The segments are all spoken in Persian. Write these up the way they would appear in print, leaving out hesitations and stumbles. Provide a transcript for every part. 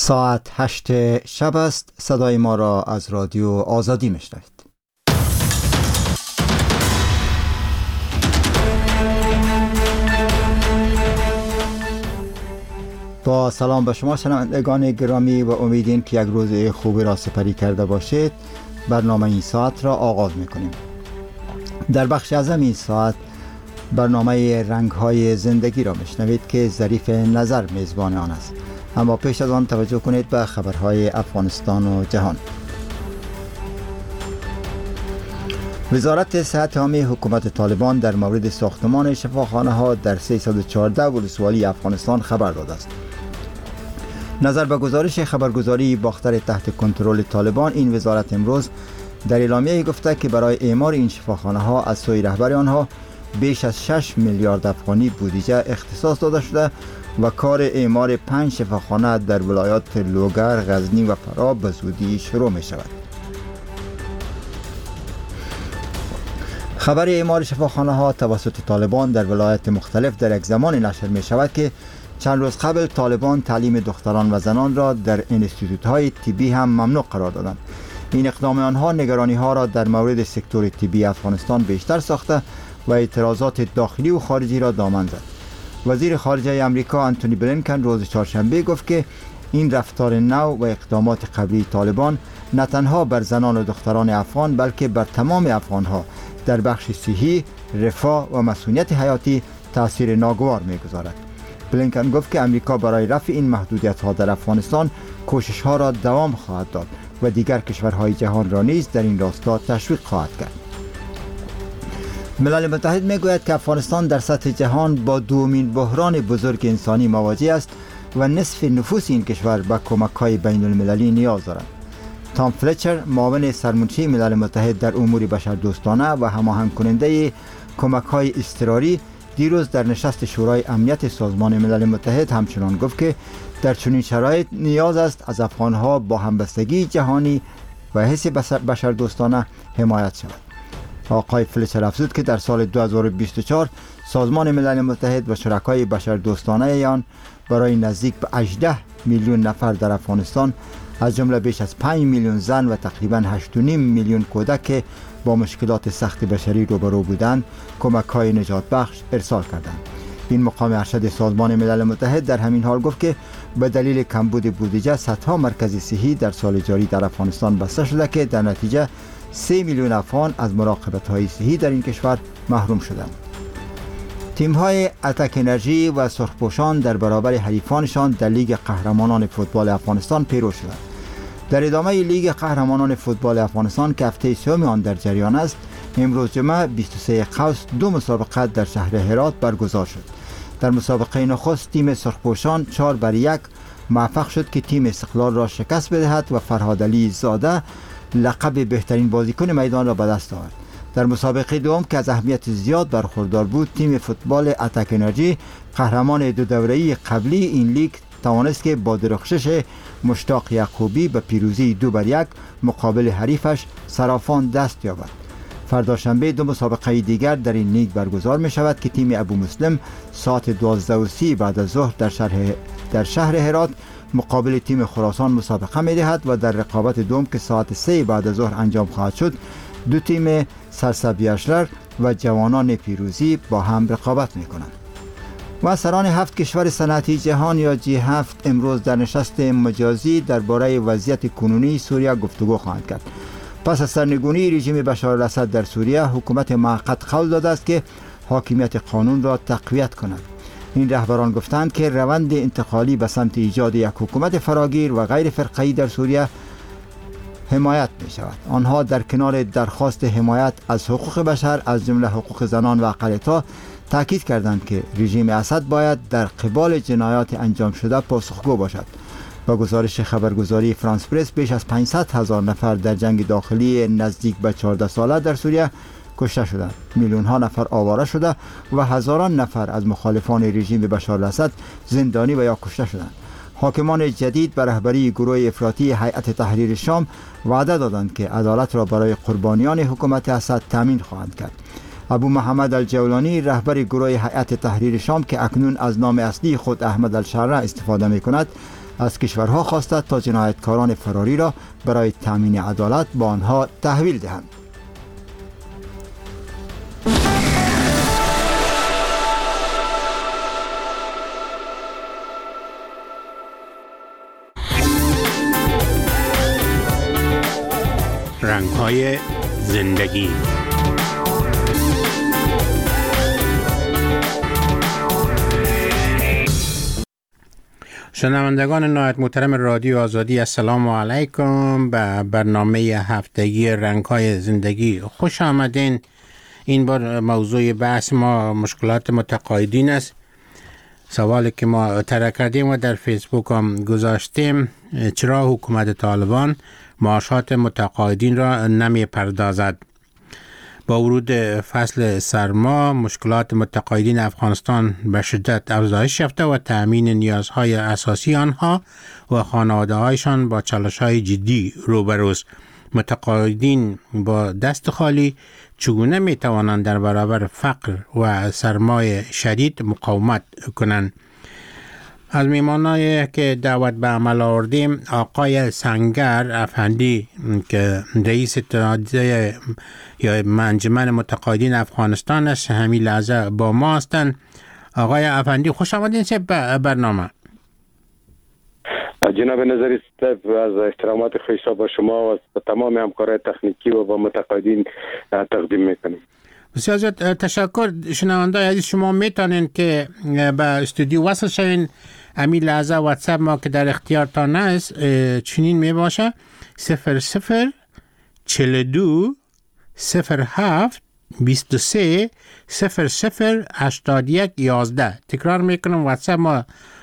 ساعت 8 شب است. صدای ما را از رادیو آزادی میشنوید. با سلام به شما شنوندگان گرامی و امیدیم که یک روز خوبی را سپری کرده باشید. برنامه این ساعت را آغاز میکنیم. در بخش اعظم این ساعت برنامه رنگ‌های زندگی را میشنوید که ظریف نظر میزبان آن است. اما پیش از آن توجه کنید به خبرهای افغانستان و جهان. وزارت صحت عامه حکومت طالبان در مورد ساختمان شفاخانه‌ها در 314 ولسوالی افغانستان خبر داده است. نظر به گزارش خبرگزاری باختر تحت کنترل طالبان، این وزارت امروز در اعلامیه گفته که برای اعمار این شفاخانه‌ها از سوی رهبر آنها بیش از 6 میلیارد افغانی بودجه اختصاص داده شده و کار اعمار 5 شفاخانه در ولایات لوگر، غزنی و فرا به زودی شروع می شود. خبر اعمار شفاخانه ها توسط طالبان در ولایات مختلف در یک زمان نشر می شود که چند روز قبل طالبان تعلیم دختران و زنان را در انستیتوت های طبی هم ممنوع قرار دادند. این اقدام آنها نگرانی ها را در مورد سکتور طبی افغانستان بیشتر ساخته و اعتراضات داخلی و خارجی را دامن زد. وزیر خارجه امریکا آنتونی بلینکن روز چهارشنبه گفت که این رفتار نو و اقدامات قبلی طالبان نه تنها بر زنان و دختران افغان بلکه بر تمام افغانها در بخش صحی، رفاه و مسئولیت حیاتی تاثیر ناگوار می‌گذارد. بلینکن گفت که امریکا برای رفع این محدودیت‌ها در افغانستان کوشش‌ها را دوام خواهد داد و دیگر کشورهای جهان را نیز در این راستا تشویق خواهد کرد. ملل متحد میگوید که افغانستان در سطح جهان با دومین بحران بزرگ انسانی مواجه است و نصف نفوس این کشور به کمک‌های بین المللی نیاز دارد. تام فلچر، معاون سرمنشی ملل متحد در امور بشردوستانه و هماهنگ کننده کمک‌های اضطراری، دیروز در نشست شورای امنیت سازمان ملل متحد همچنان گفت که در چنین شرایط نیاز است از افغان‌ها با همبستگی جهانی و حس بشردوستانه حمایت شود. آقای فلچر افزود که در سال 2024 سازمان ملل متحد و شرکای بشردوستانه آن برای نزدیک به 18 میلیون نفر در افغانستان از جمله بیش از 5 میلیون زن و تقریباً 8.5 میلیون کودک که با مشکلات سخت بشری روبرو بودند کمک‌های نجات بخش ارسال کردند. این مقام ارشد سازمان ملل متحد در همین حال گفت که به دلیل کمبود بودجه صدها مرکز صحی در سال جاری در افغانستان بسته شده که در نتیجه 3 میلیون افغان از مراقبت‌های صحی در این کشور محروم شدند. تیم‌های اتک انرژی و سرخپوشان در برابر حریفانشان در لیگ قهرمانان فوتبال افغانستان پیروز شدند. در ادامه لیگ قهرمانان فوتبال افغانستان که هفته سوم آن در جریان است، امروز جمعه 23 قوس دو مسابقه در شهر هرات برگزار شد. در مسابقه نخست تیم سرخپوشان 4-1 موفق شد که تیم استقلال را شکست بدهد و فرهاد علی زاده لقب بهترین بازیکن میدان را به دست آورد. در مسابقه دوم که از اهمیت زیاد برخوردار بود، تیم فوتبال اتک انرژی قهرمان دو دوره‌ای قبلی این لیگ توانست که با درخشش مشتاق یعقوبی به پیروزی 2-1 مقابل حریفش صرافان دست یابد. فردا شنبه دو مسابقه دیگر در این لیگ برگزار می شود که تیم ابو مسلم ساعت 12:30 بعد از ظهر در شهر هرات مقابل تیم خراسان مسابقه می دهد و در رقابت دوم که ساعت 3 بعد از ظهر انجام خواهد شد، دو تیم سرسبزی اشرار و جوانان پیروزی با هم رقابت می کنند. و سران 7 کشور صنعتی جهان یا G7 امروز در نشست مجازی درباره وضعیت کنونی سوریه گفتگو خواهند کرد. پس از سرنگونی رژیم بشار الاسد در سوریه، حکومت موقت قول داده است که حاکمیت قانون را تقویت کند. این رهبران گفتند که روند انتقالی به سمت ایجاد یک حکومت فراگیر و غیر فرقه‌ای در سوریه حمایت می شود. آنها در کنار درخواست حمایت از حقوق بشر از جمله حقوق زنان و اقلیت‌ها تاکید کردند که رژیم اسد باید در قبال جنایات انجام شده پاسخگو باشد. با گزارش خبرگزاری فرانس پرس، بیش از 500,000 نفر در جنگ داخلی نزدیک به 14 ساله در سوریه کشته شدند. میلیون‌ها نفر آواره شده و هزاران نفر از مخالفان رژیم بشار الاسد زندانی و یا کشته شدند. حاکمان جدید به رهبری گروه افراطی هیئت تحریر شام وعده دادند که عدالت را برای قربانیان حکومت اسد تامین خواهند کرد. ابو محمد الجولانی، رهبر گروه هیئت تحریر شام که اکنون از نام اصلی خود احمد الشرع استفاده می کند، از کشورها خواسته تا جنایتکاران فراری را برای تامین عدالت با آنها تحویل دهند. رنگ‌های زندگی. شنوندگان نهایت محترم رادیو آزادی، السلام علیکم. به برنامه هفتگی رنگ‌های زندگی خوش آمدین. این بار موضوع بحث ما مشکلات متقاعدین است. سوالی که ما طرح کردیم و در فیسبوک هم گذاشتیم: چرا حکومت طالبان معاشات متقاعدین را نمی پردازد؟ با ورود فصل سرما مشکلات متقاعدین افغانستان به شدت افزایش یافته و تأمین نیازهای اساسی آنها و خانواده‌هایشان با چالش‌های جدی روبروست. متقاعدین با دست خالی چگونه می توانند در برابر فقر و سرمای شدید مقاومت کنند؟ از میمانایی که دعوت به عمل آوردیم آقای سنگر افندی که رئیس اتحادیه یا انجمن متقاعدین افغانستان است همین لحظه با ما هستند. آقای افندی خوش آمدین به برنامه. جناب نظری صاحب، از احترامات خیشا با شما و تمام همکارای تکنیکی و با متقاعدین تقدیم میکنیم. بسیار زیاد تشکر. شنوندگان عزیز، شما میتونین که به استودیو وصل شوین. همین لحظه واتساپ ما که در اختیارتان است چنین می باشه: 00 42 07 23 00 81 11. تکرار میکنم، واتساپ ما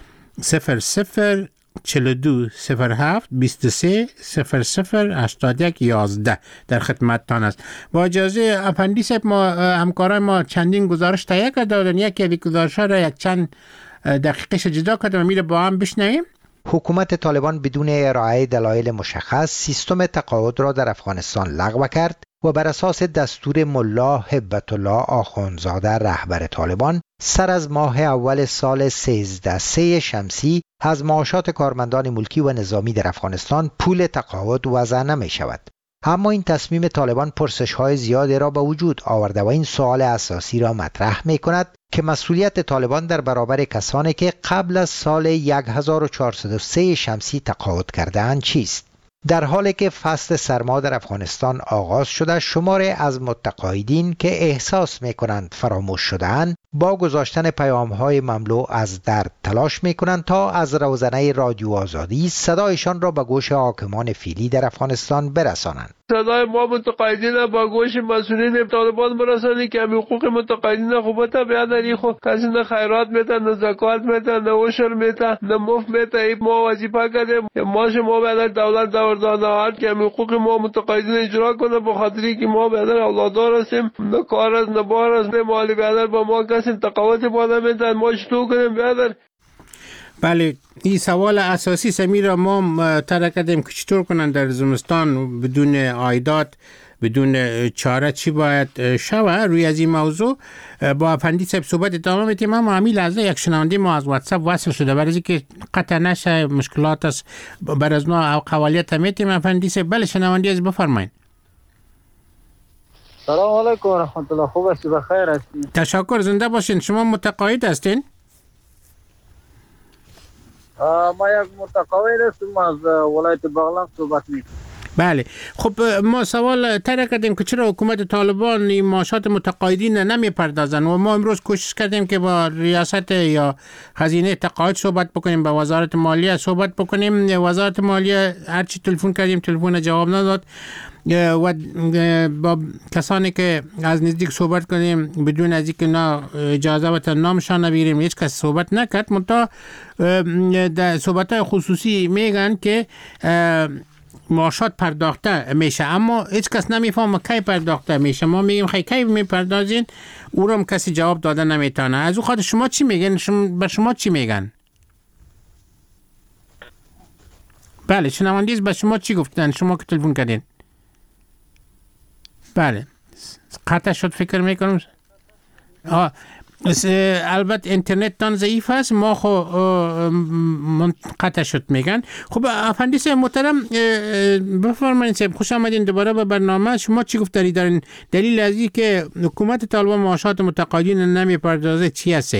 00 42 07 23 00 81 11 در خدمتتان است. با اجازه افندی صاحب، ما همکارای ما چندین گزارش تهیه کردن. یکی از گزارش‌ها را یک چند دقیقه جدا کردم، میره با هم بشنویم. حکومت طالبان بدون ارائه دلایل مشخص سیستم تقاعد را در افغانستان لغو کرد و بر اساس دستور ملا هبت الله آخوندزاده رهبر طالبان سر از ماه اول سال 13 شمسی از معاشات کارمندان ملکی و نظامی در افغانستان پول تقاعد وضع نمی شود. اما این تصمیم طالبان پرسش‌های زیادی را به وجود آورده و این سوال اساسی را مطرح می کند که مسئولیت طالبان در برابر کسانی که قبل از سال 1403 شمسی تقاعد کرده‌اند چیست؟ در حالی که فصل سرما در افغانستان آغاز شده، شماری از متقاعدین که احساس می‌کنند فراموش شده‌اند با گذاشتن پیام‌های مملو از درد تلاش می‌کنند تا از روزنه رادیو آزادی صدایشان را به گوش حاکمان فعلی در افغانستان برسانند. صدای ما متقاعدین با گوش مسئولین طالبان برسانید که حقوق متقاعدین خوبت بیادری خود کسی نه خیرات میده، نه زکات میده، نه عشر میده، نه مفت میده. ما وظیفه کردیم ما شما بیادر دولت داوردانه هست که حقوق ما متقاعدین اجرا کنه، به خاطری که ما بیادر اولادار هستیم، نه کار است نه بار است، نه مالی بیادر با ما کسی تقاعد بالا میده. ما چطور کنیم بیادر؟ بله، این سوال اساسی سمیر را ما طرح کردیم که چطور کنن در زمستان بدون عایدات، بدون چاره چی باید شود. روی از این موضوع با افندی صاحب صحبت ادامه میدیم. اما همین لحظه یک شنونده ما از واتساپ وصل شده، برای اینکه قطع نشه مشکلات است بر از نوع قوالیت میتیم. افندی صاحب بله، شنونده از بفرمایید. سلام علیکم و رحمت الله. خوب هستی؟ بخیر هستی؟ تشکر، زنده باشین. شما متقاعد هستین؟ ما یک متقاعد هستم، از ولایت بغلان صحبت میکنم. بله، خب ما سوال طرح کردیم که چرا حکومت طالبان این معاشات متقاعدین نمی پردازن و ما امروز کوشش کردیم که با ریاست یا خزینه تقاعد صحبت بکنیم، با وزارت مالیه صحبت بکنیم. وزارت مالیه هرچی تلفن کردیم تلفن جواب نداد و با کسانی که از نزدیک صحبت کنیم بدون از اینکه اجازه و نامشان نبگیریم هیچ کس صحبت نکرد. منتها در صحبت‌های خصوصی میگن که معاشات پرداخته میشه، اما هیچ کس نمیفهمه کی پرداخته میشه. ما میگیم خیلی کی میپردازین، او رو هم کسی جواب داده نمیتونه. از او خاطر شما چی میگن؟ به شما چی میگن؟ بله، شنوندگان به شما چی گفتن شما که تلفن کردین؟ بله، قطع شد فکر میکنم. البته اینترنت تان ضعیف است، ما خو منقطع شد میگن. خب افندیس محترم بفرمایید صاحب، خوش آمدین دوباره به برنامه. شما چی گفتاری دارین؟ دلیل از این که حکومت طالبان معاشات متقاعدین نمیپردازه چی است؟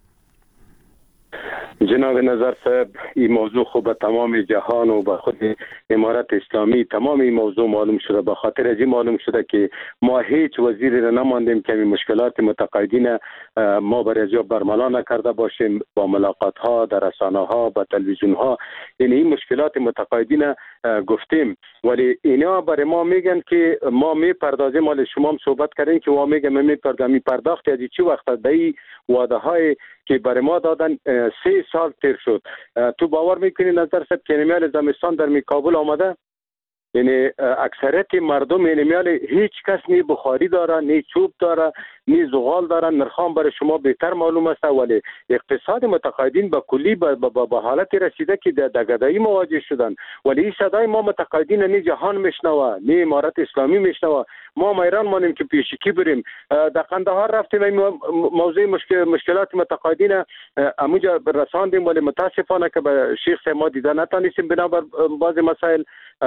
جناب نظر صاحب، این موضوع خوب به تمام جهان و به خود امارت اسلامی تمام این موضوع معلوم شده. به خاطر از این معلوم شده که ما هیچ وزیری را نماندیم که مشکلات متقاعدین ما برای برملا نکرده باشیم. با ملاقات ها در رسانه ها، با تلویزیون ها، یعنی این مشکلات متقاعدین گفتیم، ولی اینا برای ما میگن که ما میپردازیم. ولی شما هم صحبت کردین که ما میگم میپرداخت از چی وقت به وعده های که برای ما دادن 3 سال تیر شد. تو باور میکنی نظر صاحب که میال زمستان در کابل آمده؟ یعنی اکثریت مردم میال هیچ کس نی بخاری داره، نی چوب داره، نی زغال داره. نرخام برای شما بهتر معلوم است. ولی اقتصاد متقاعدین به کلی به حالت رسیده که در گدایی مواجه شدن. ولی این صدای ما متقاعدین نی جهان میشنوه، نی امارت اسلامی میشنوه. ما ایران مانیم که پیشکی بریم. در قندهار رفتیم موضوع مشکلات متقاعدین اموجا رساندیم، ولی متاسفانه که به شیخ صاحب ما دیده نتانستیم بنابر بعض مسائل.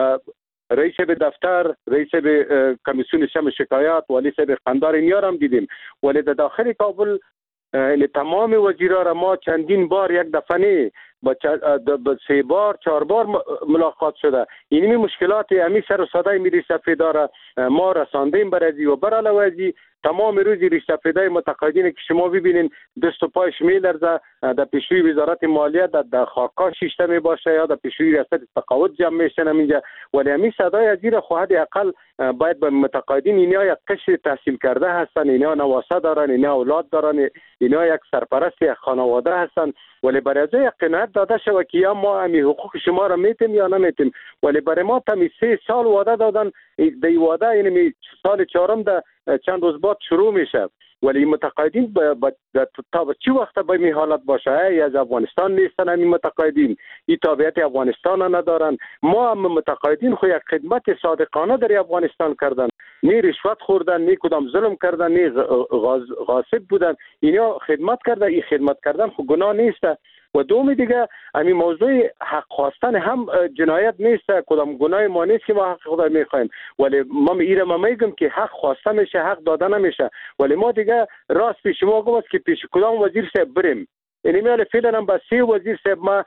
رئیس به دفتر، رئیس به کمیسیون شم شکایات، والی صاحب قندار اینیا هم دیدیم. ولی در داخل کابل تمام وزیرا را ما چندین بار یک دفعه نه با 3 بار 4 بار ملاقات شده. اینمی مشکلات امی سر و صدای میری سفیداره ما رساندیم برای و برعلاوه تمام روزی ریشتفیده متقاعدین که شما ببینین دست و پایش میلرزه. در پیشروی وزارت مالیه در خاکا شیشته می باشه یا در پیشروی ریاست تقاعد جمع میشن اینجا. ولی همین صدای از زیر خواهد اقل باید به متقاعدین اینا یک قشر تحصیل کرده هستن، اینا نواسه دارن، اینا اولاد دارن، اینا یک سرپرست یک خانواده هستن. ولی برای از یک قناعت داده شود که یا ما امی حقوق شما را میتیم یا نمیتیم. ولی برای ما تمی 3 سال وعده دادن. دی وعده یعنی سال 4 ده چند روز بعد شروع میشه. ولی متقاعدین تا چی وقت به این حالت باشه؟ از افغانستان نیستن این متقاعدین، این تابعیت افغانستان ندارن. ما هم متقاعدین خو یک خدمت صادقانه در افغانستان کردن، نی رشوت خوردن، نی کدام ظلم کردن، نی غاصب بودن. اینا خدمت کرده. این خدمت کردن خو گناه نیست. و دوم دیگه همین موضوع حق خواستن هم جنایت نیست، کدام گناه ما نیست که ما حق خدا میخوایم. ولی ما میگم که حق خواسته میشه، حق داده نمیشه. ولی ما دیگه راست پیش ما گم است که پیش کدام وزیر صاحب بریم. یعنی میال فعلا هم با 3 وزیر صاحب ما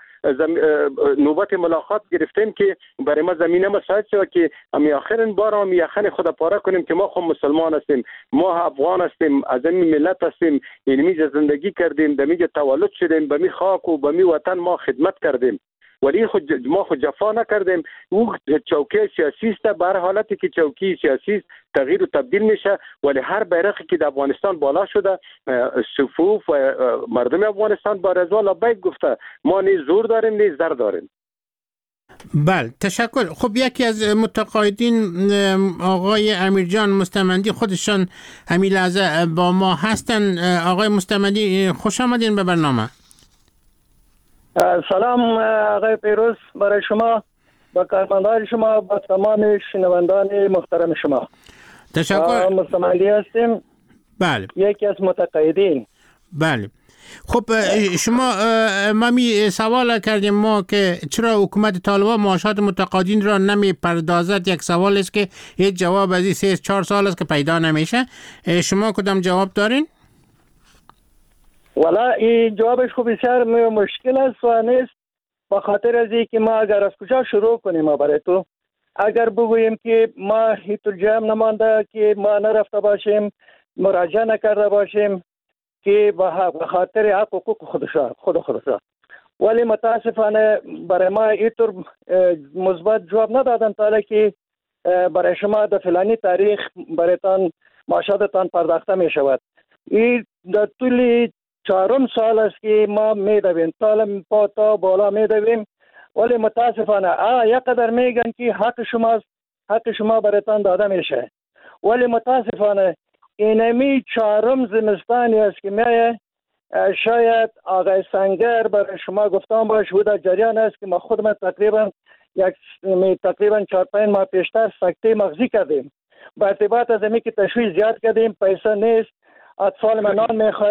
نوبت ملاقات گرفتیم که برای ما زمینه مساعد شد که امی آخرین بار هم یخن خدا پاره کنیم که ما خود مسلمان هستیم، ما افغان هستیم، از این ملت هستیم، یعنی میجا زندگی کردیم، در میجا تولد شدیم، به می خاک و به می وطن ما خدمت کردیم. ولی ما خود جفا نکردیم. او چوکی سیاسی است، به هر حالتی که چوکی سیاسی تغییر و تبدیل میشه. ولی هر بیرقی که در افغانستان بالا شده، صفوف و مردم افغانستان با رضا لبیک گفته. ما نه زور داریم نه زر داریم. بله تشکر. خب یکی از متقاعدین آقای امیرجان مستمندی خودشان همین لحظه با ما هستن. آقای مستمندی خوش آمدین به برنامه. سلام آقای پیروز، برای شما، با کارمندان شما، با تمام شنوندان محترم شما. تشکر. مستمندی هستیم. بله. یکی از متقاعدین. بله. خب شما ما سوال کردیم ما که چرا حکومت طالبان معاشات متقاعدین را نمی پردازد. یک سوال است که هیچ جواب از این 3-4 سال است که پیدا نمیشه. شما کدام جواب دارین؟ والا این جوابش خوب بسیار مشکل است و نیست، به خاطر از اینکه ما اگر از کجا شروع کنیم برای تو، اگر بگوییم که ما هیچ جمع نمانده که ما نرفته باشیم، مراجعه نکرده باشیم که به خاطر حق حقوق خودشا، ولی متاسفانه برای ما اینطور مثبت جواب ندادن تا که برای شما در فلانی تاریخ برایتان معاشاتتان پرداخته می شود. این در طول 4 سال است که ما میدویم، تا بالا میدویم، ولی متاسفانه یک قدر میگن که حق شما برایتان داده میشه. ولی متاسفانه اینمی 4 زمستانی است که میایه. شاید آقای سنگر برای شما گفتم باش و در جریان است که ما خودم تقریبا 4-5 ماه پیشتر سکته مغزی کردیم. با ارتباط از اینکه تشویش زیاد کردیم، پیسه نیست، اطفال من نان میخواه،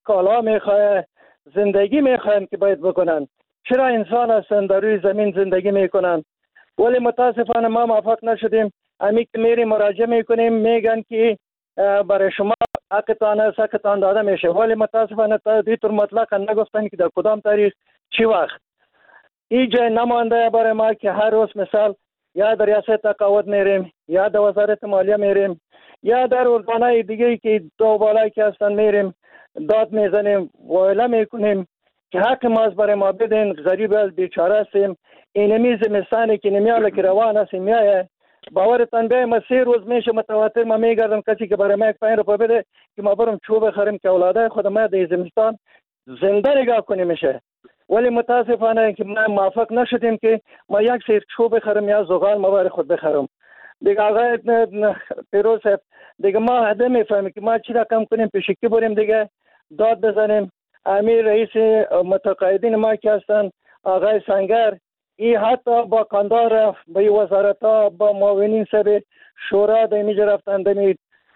کالا میخواه، زندگی میخواین که باید بکنن. چرا انسان هستن در روی زمین زندگی میکنن؟ ولی متاسفانه ما موفق نشدیم. امی که میریم مراجعه میکنیم میگن که برای شما حقتان است، حقتان داده میشه، ولی متاسفانه تا طور مطلق نگفتن که در کدام تاریخ چی وقت. این جای نمانده برای ما که هر روز مثال یا در ریاست تقاعد میریم، یا در وزارت مالیه میریم، یا در ارگانهای دیگه که دو بالایی که هستن میریم داد میزنیم وایله میکنیم که حق ما برای ما بدین، غریب از بیچاره هستیم. اینمی زمستانی که نمیاله که روان هستیم میایه، باورتان بیایم ما 3 روز میشه متواتر ما میگردم کسی که برای ما 5 روپیه بده که ما برم چوب بخریم که اولاده خود ما در زمستان زنده نگاه کنیم میشه. ولی متاسفانه که ما موفق نشدیم که ما یک سیر چوب بخرم یا زغال ما برای خود بخرم. دیگه آقای پیروز صاحب دیگه ما هده میفهمیم که ما چی رقم کنیم، پیشکی بریم دیگه داد بزنیم. امیر رئیس متقاعدین ما که هستن آقای سنگر، این حتی با کاندار با وزارت ها با معاونین صاحب شورا دمی رفتن، دمی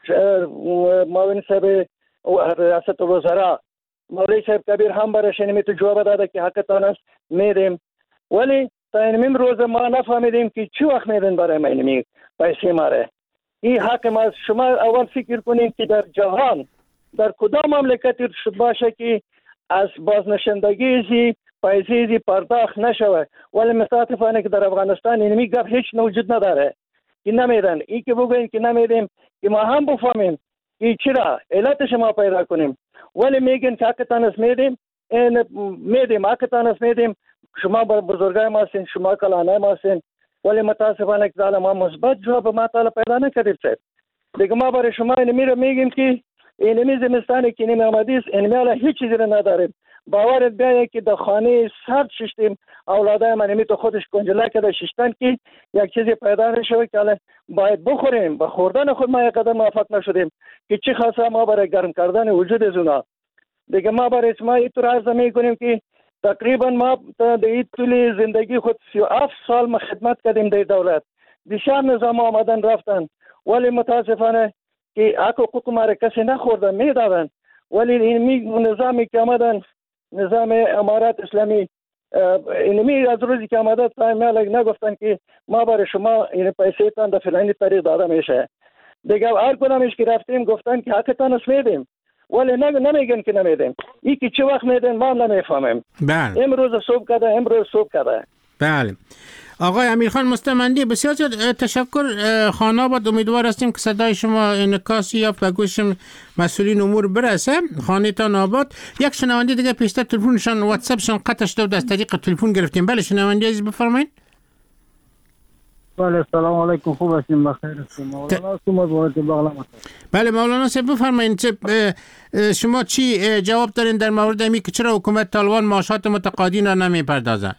معاون صاحب ریاست الوزراء مولوی صاحب کبیر هم برش اینمی تو جواب داده که حقتان است میدیم. ولی تا اینمیم روز ما نفهمیدیم که چی وقت میدن برای ما اینمی پیسی ماره. این حق ما. شما اول فکر کنید که در جهان در کدام مملکتی باشه که از بازنشستگی زی پیسی زی پرداخت نشوه، ولی متاسفانه که در افغانستان اینمی گپ هیچ وجود نداره که نمیدن. این که بگوین که نمیدیم که ما هم بفهمیم این چرا علتش ما پیدا کنیم، ولی میگن که حقتان است میدیم، میدیم حقتان است میدیم، شما بزرگای ما هستین، شما کلانای ما هستین، ولی متاسفانه که داله ما مثبت جواب ما تعالی پیدا نکردیم. دیگه ما برای شما اینمی رو میگیم که اینمی زمستانی که اینمی آمدی است، اینمی حالا هیچ چیزی رو نداریم. باورت بیایه که در خانه سرد ششتیم، اولادای من اینمی تو خودش کنجله کرده ششتن که یک چیزی پیدا نشوه که حالا باید بخوریم. با خوردن خود ما یک قدر موفق نشدیم که چی خاصه ما برای گرم کردن وجود از اونا. دیگه ما برای ما اینطور عرض میکنیم که تقریبا ما در این طول زندگی خود 37 سال ما خدمت کردیم در دولت. بسیار نظام آمدن رفتن، ولی متاسفانه که حقوق ما را کسی نخوردن میدادن. ولی این نظامی که آمدن، نظام امارات اسلامی، اینمی از روزی که آمده تا میالک نگفتن که ما برای شما این پیسه تان در فلانی طریق داده میشه. دیگه هر کدامش که رفتیم گفتن که حقتان است میدیم، ولی نمیگن که نمیدیم. این که چه وقت میدن ما نمیفهمیم. بله. امروز صبح کرده. بله. آقای امیرخان مستمندی، بسیار تشکر. خاناباد امیدوار هستیم که صدای شما انعکاسی یافت و گوش مسئولین امور برسه. خانه‌تان آباد. یک شنونده دیگه پیشتر تلفنشان واتساپشان قطع شده، از طریق تلفن گرفتیم. بله شنونده عزیز بفرمایید. بله سلام علیکم، خوب هستیم؟ بخیر هستیم. مولانا هستم از ولایت بغلان. بله مولانا صاحب بفرمایید، شما چی جواب دارین در مورد اینکه که چرا حکومت طالبان معاشات متقاعدین را نمیپردازه؟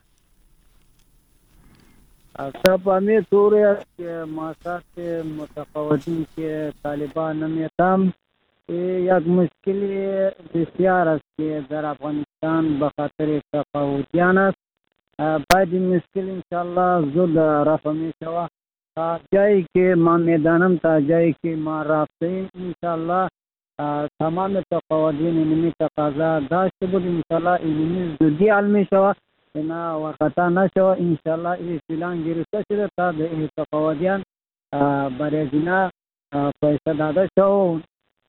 اصلا همین طوری است که معاشات متقاعدین که طالبان نمیتم یک مشکلی بسیار است که در افغانستان به خاطر تقاعدیان است. باید این مشکل انشاءالله زود رفع می شود. تا جایی که ما میدانم، تا جایی که ما رفتیم انشاءالله تمام تقاعدین اینمی تقاضا داشته بود، انشاءالله اینمی زودی حل می شود، اینا وقتا نشود. انشاءالله این فیلان گرفته شده تا به تقاعدیان برای اینا پیسه داده شود.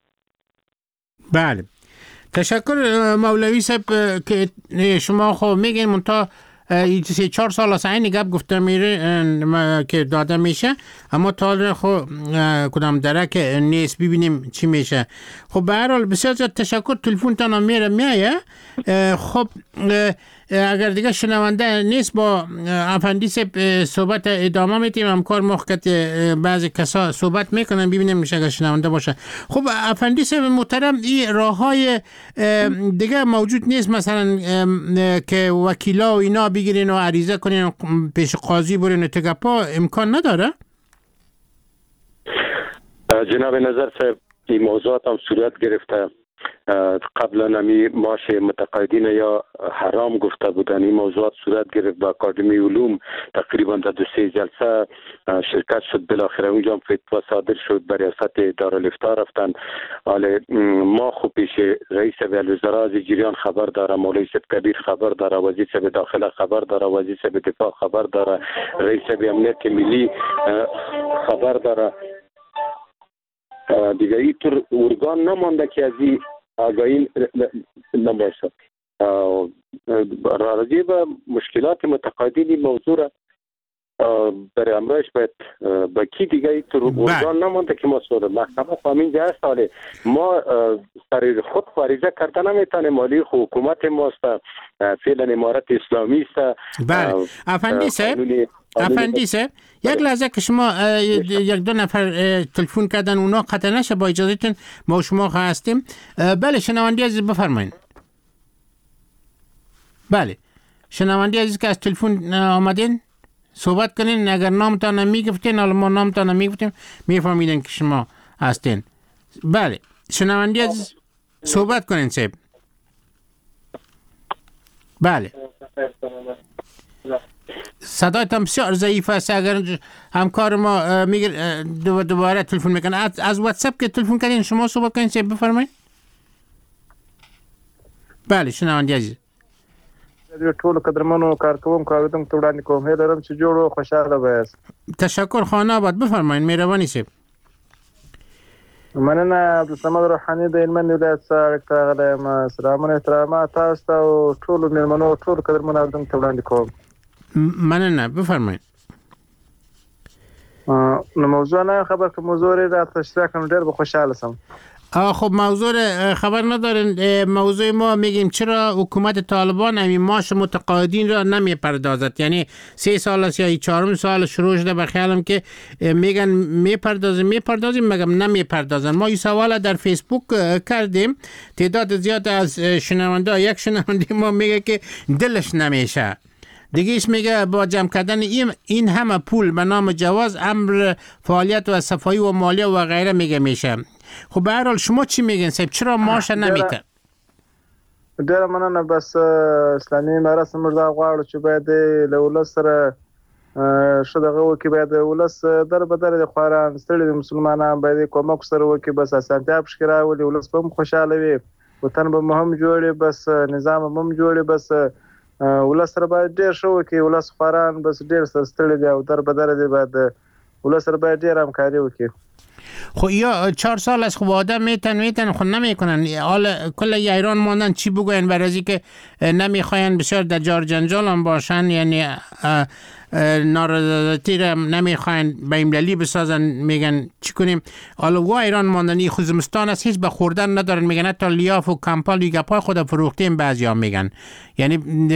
بله تشکر مولوی صاحب که شما خب میگین منتها 3-4 سال است این گپ گفته میره که داده میشه، اما تا خب کدام درک نیست، ببینیم چی میشه. خب به هر حال بسیار زیاد تشکر. تلفن تان میایه. خب اگر دیگه شنونده نیست با افندی صحبت ادامه میتیم، همکار محکت بعضی کسا صحبت میکنن، ببینیم میشه اگر شنونده باشه. خب افندی صاحب محترم، این راه های دیگه موجود نیست مثلا که وکیلا و اینا بگیرین و عریضه کنین و پیش قاضی برین و تگپا امکان نداره؟ جناب نظر صاحب این موضوعات هم صورت گرفته قبلا نمی معاش متقاعدین یا حرام گفته بودن. این موضوعات صورت گرفت با اکادمی علوم، تقریبا در 2-3 جلسه شرکت شد. بالاخره اونجا فتوا صادر شد، به ریاست دارالفتاء رفتن. حالا ما خوب پیش رئیس الوزراء از جریان خبر داره، مولوی صاحب کبیر خبر داره، وزیر صاحب داخله خبر داره، وزیر صاحب دفاع خبر داره، رئیس امنیت ملی خبر داره. دیگه اینطور ارگان نمانده که از این آگاهی نباشه. راجع به مشکلات متقاعدین موضوع را برای امروز باید با کی دیگه اینطور ارگان نمانده که ما سوال محکمه فهمین جه است. حالی ما سر خود خارجه کرده نمیتونیم، مالی حکومت ماست، فعلا امارت اسلامی است. بله افندی صاحب یک لحظه که شما یک دو نفر تلفن کردن، اونا قطع نشه، با اجازهتون ما شما هستیم. بله شنوندی عزیز بفرمایید. بله شنوندی عزیز که از تلفن آمدین صحبت کنین. اگر نامتان نمیگفتین، حالا ما نامتان نمیگفتیم میفهمیدن که شما هستین. بله شنوندی عزیز صحبت کنین صاحب. بله صدایتان بسیار ضعیف است. اگر همکار ما میگه دوباره تلفن میکنه. از واتساپ که تلفن کردین شما صحبت کنین صاحب بفرمایید. بله شنوندی عزیز ټول قدرمنو کارکوونکو اوریدونکو ته وړاندې کوم هیله لرم چې جوړ او خوشاله بایاست. تشکر خان آباد بفرمایید مهرباني صاحب. مننه عبدالصمد روحاني د هلمند ولایت څخه راغلی یم. سلامونه احترامات تاسو ته او ټولو مېلمنو ټولو قدرمنو اوریدونکو ته وړاندې کوم. مننه بفرمایید. نو موضوع نه خبر که موضوع را تشریح کنم ډېر به خوشحاله شم. خب موضوع خبر ندارن. موضوع ما میگیم چرا حکومت طالبان همین معاش متقاعدین را نمیپردازد. یعنی 3 سال است یا 4 سال شروع شده، به خیالم که میگن میپردازیم مگم نمیپردازن. ما این سوال در فیسبوک کردیم، تعداد زیاد از شنونده، یک شنونده ما میگه که دلش نمیشه، دیگه ایش میگه با جمع کردن این همه پول به نام جواز امر فعالیت و صفایی و مالیه و غیره میشه. خب به هر حال شما چی میگین صاحب، چرا معاش نمیته؟ ډیره مننه. بس اسلامي امارت موږ دا غواړو چې باید له ولس سره ښه دغه وکړي، باید ولس در بدر د خواران ستړي مسلمانان باید کومک سره وکړي، بس اسانتیا پکې راولي، ولس به هم خوشحاله وي، وطن به هم جوړي، بس نظام هم جوړي، بس ولس سره باید ډیر ښه وکړي. ولس خواران بس ډیر سره ستړي دي او در بدر دي، باید ولس سره باید ډیر همکاري وکړي. خب یا 4 سال از خب آدم میتن خود نمیکنن. حالا کل ایران ماندن چی بگوین برای از که نمیخواین بسیار در جار جنجال هم باشن، یعنی نارضایتی را نمیخواین بین‌المللی بسازن، میگن چی کنیم. حالا و ایران ماندنی خوزمستان است، هیچ به خوردن ندارن، میگن حتی لیاف و کمپال گپای خود فروختیم بعضیا میگن. یعنی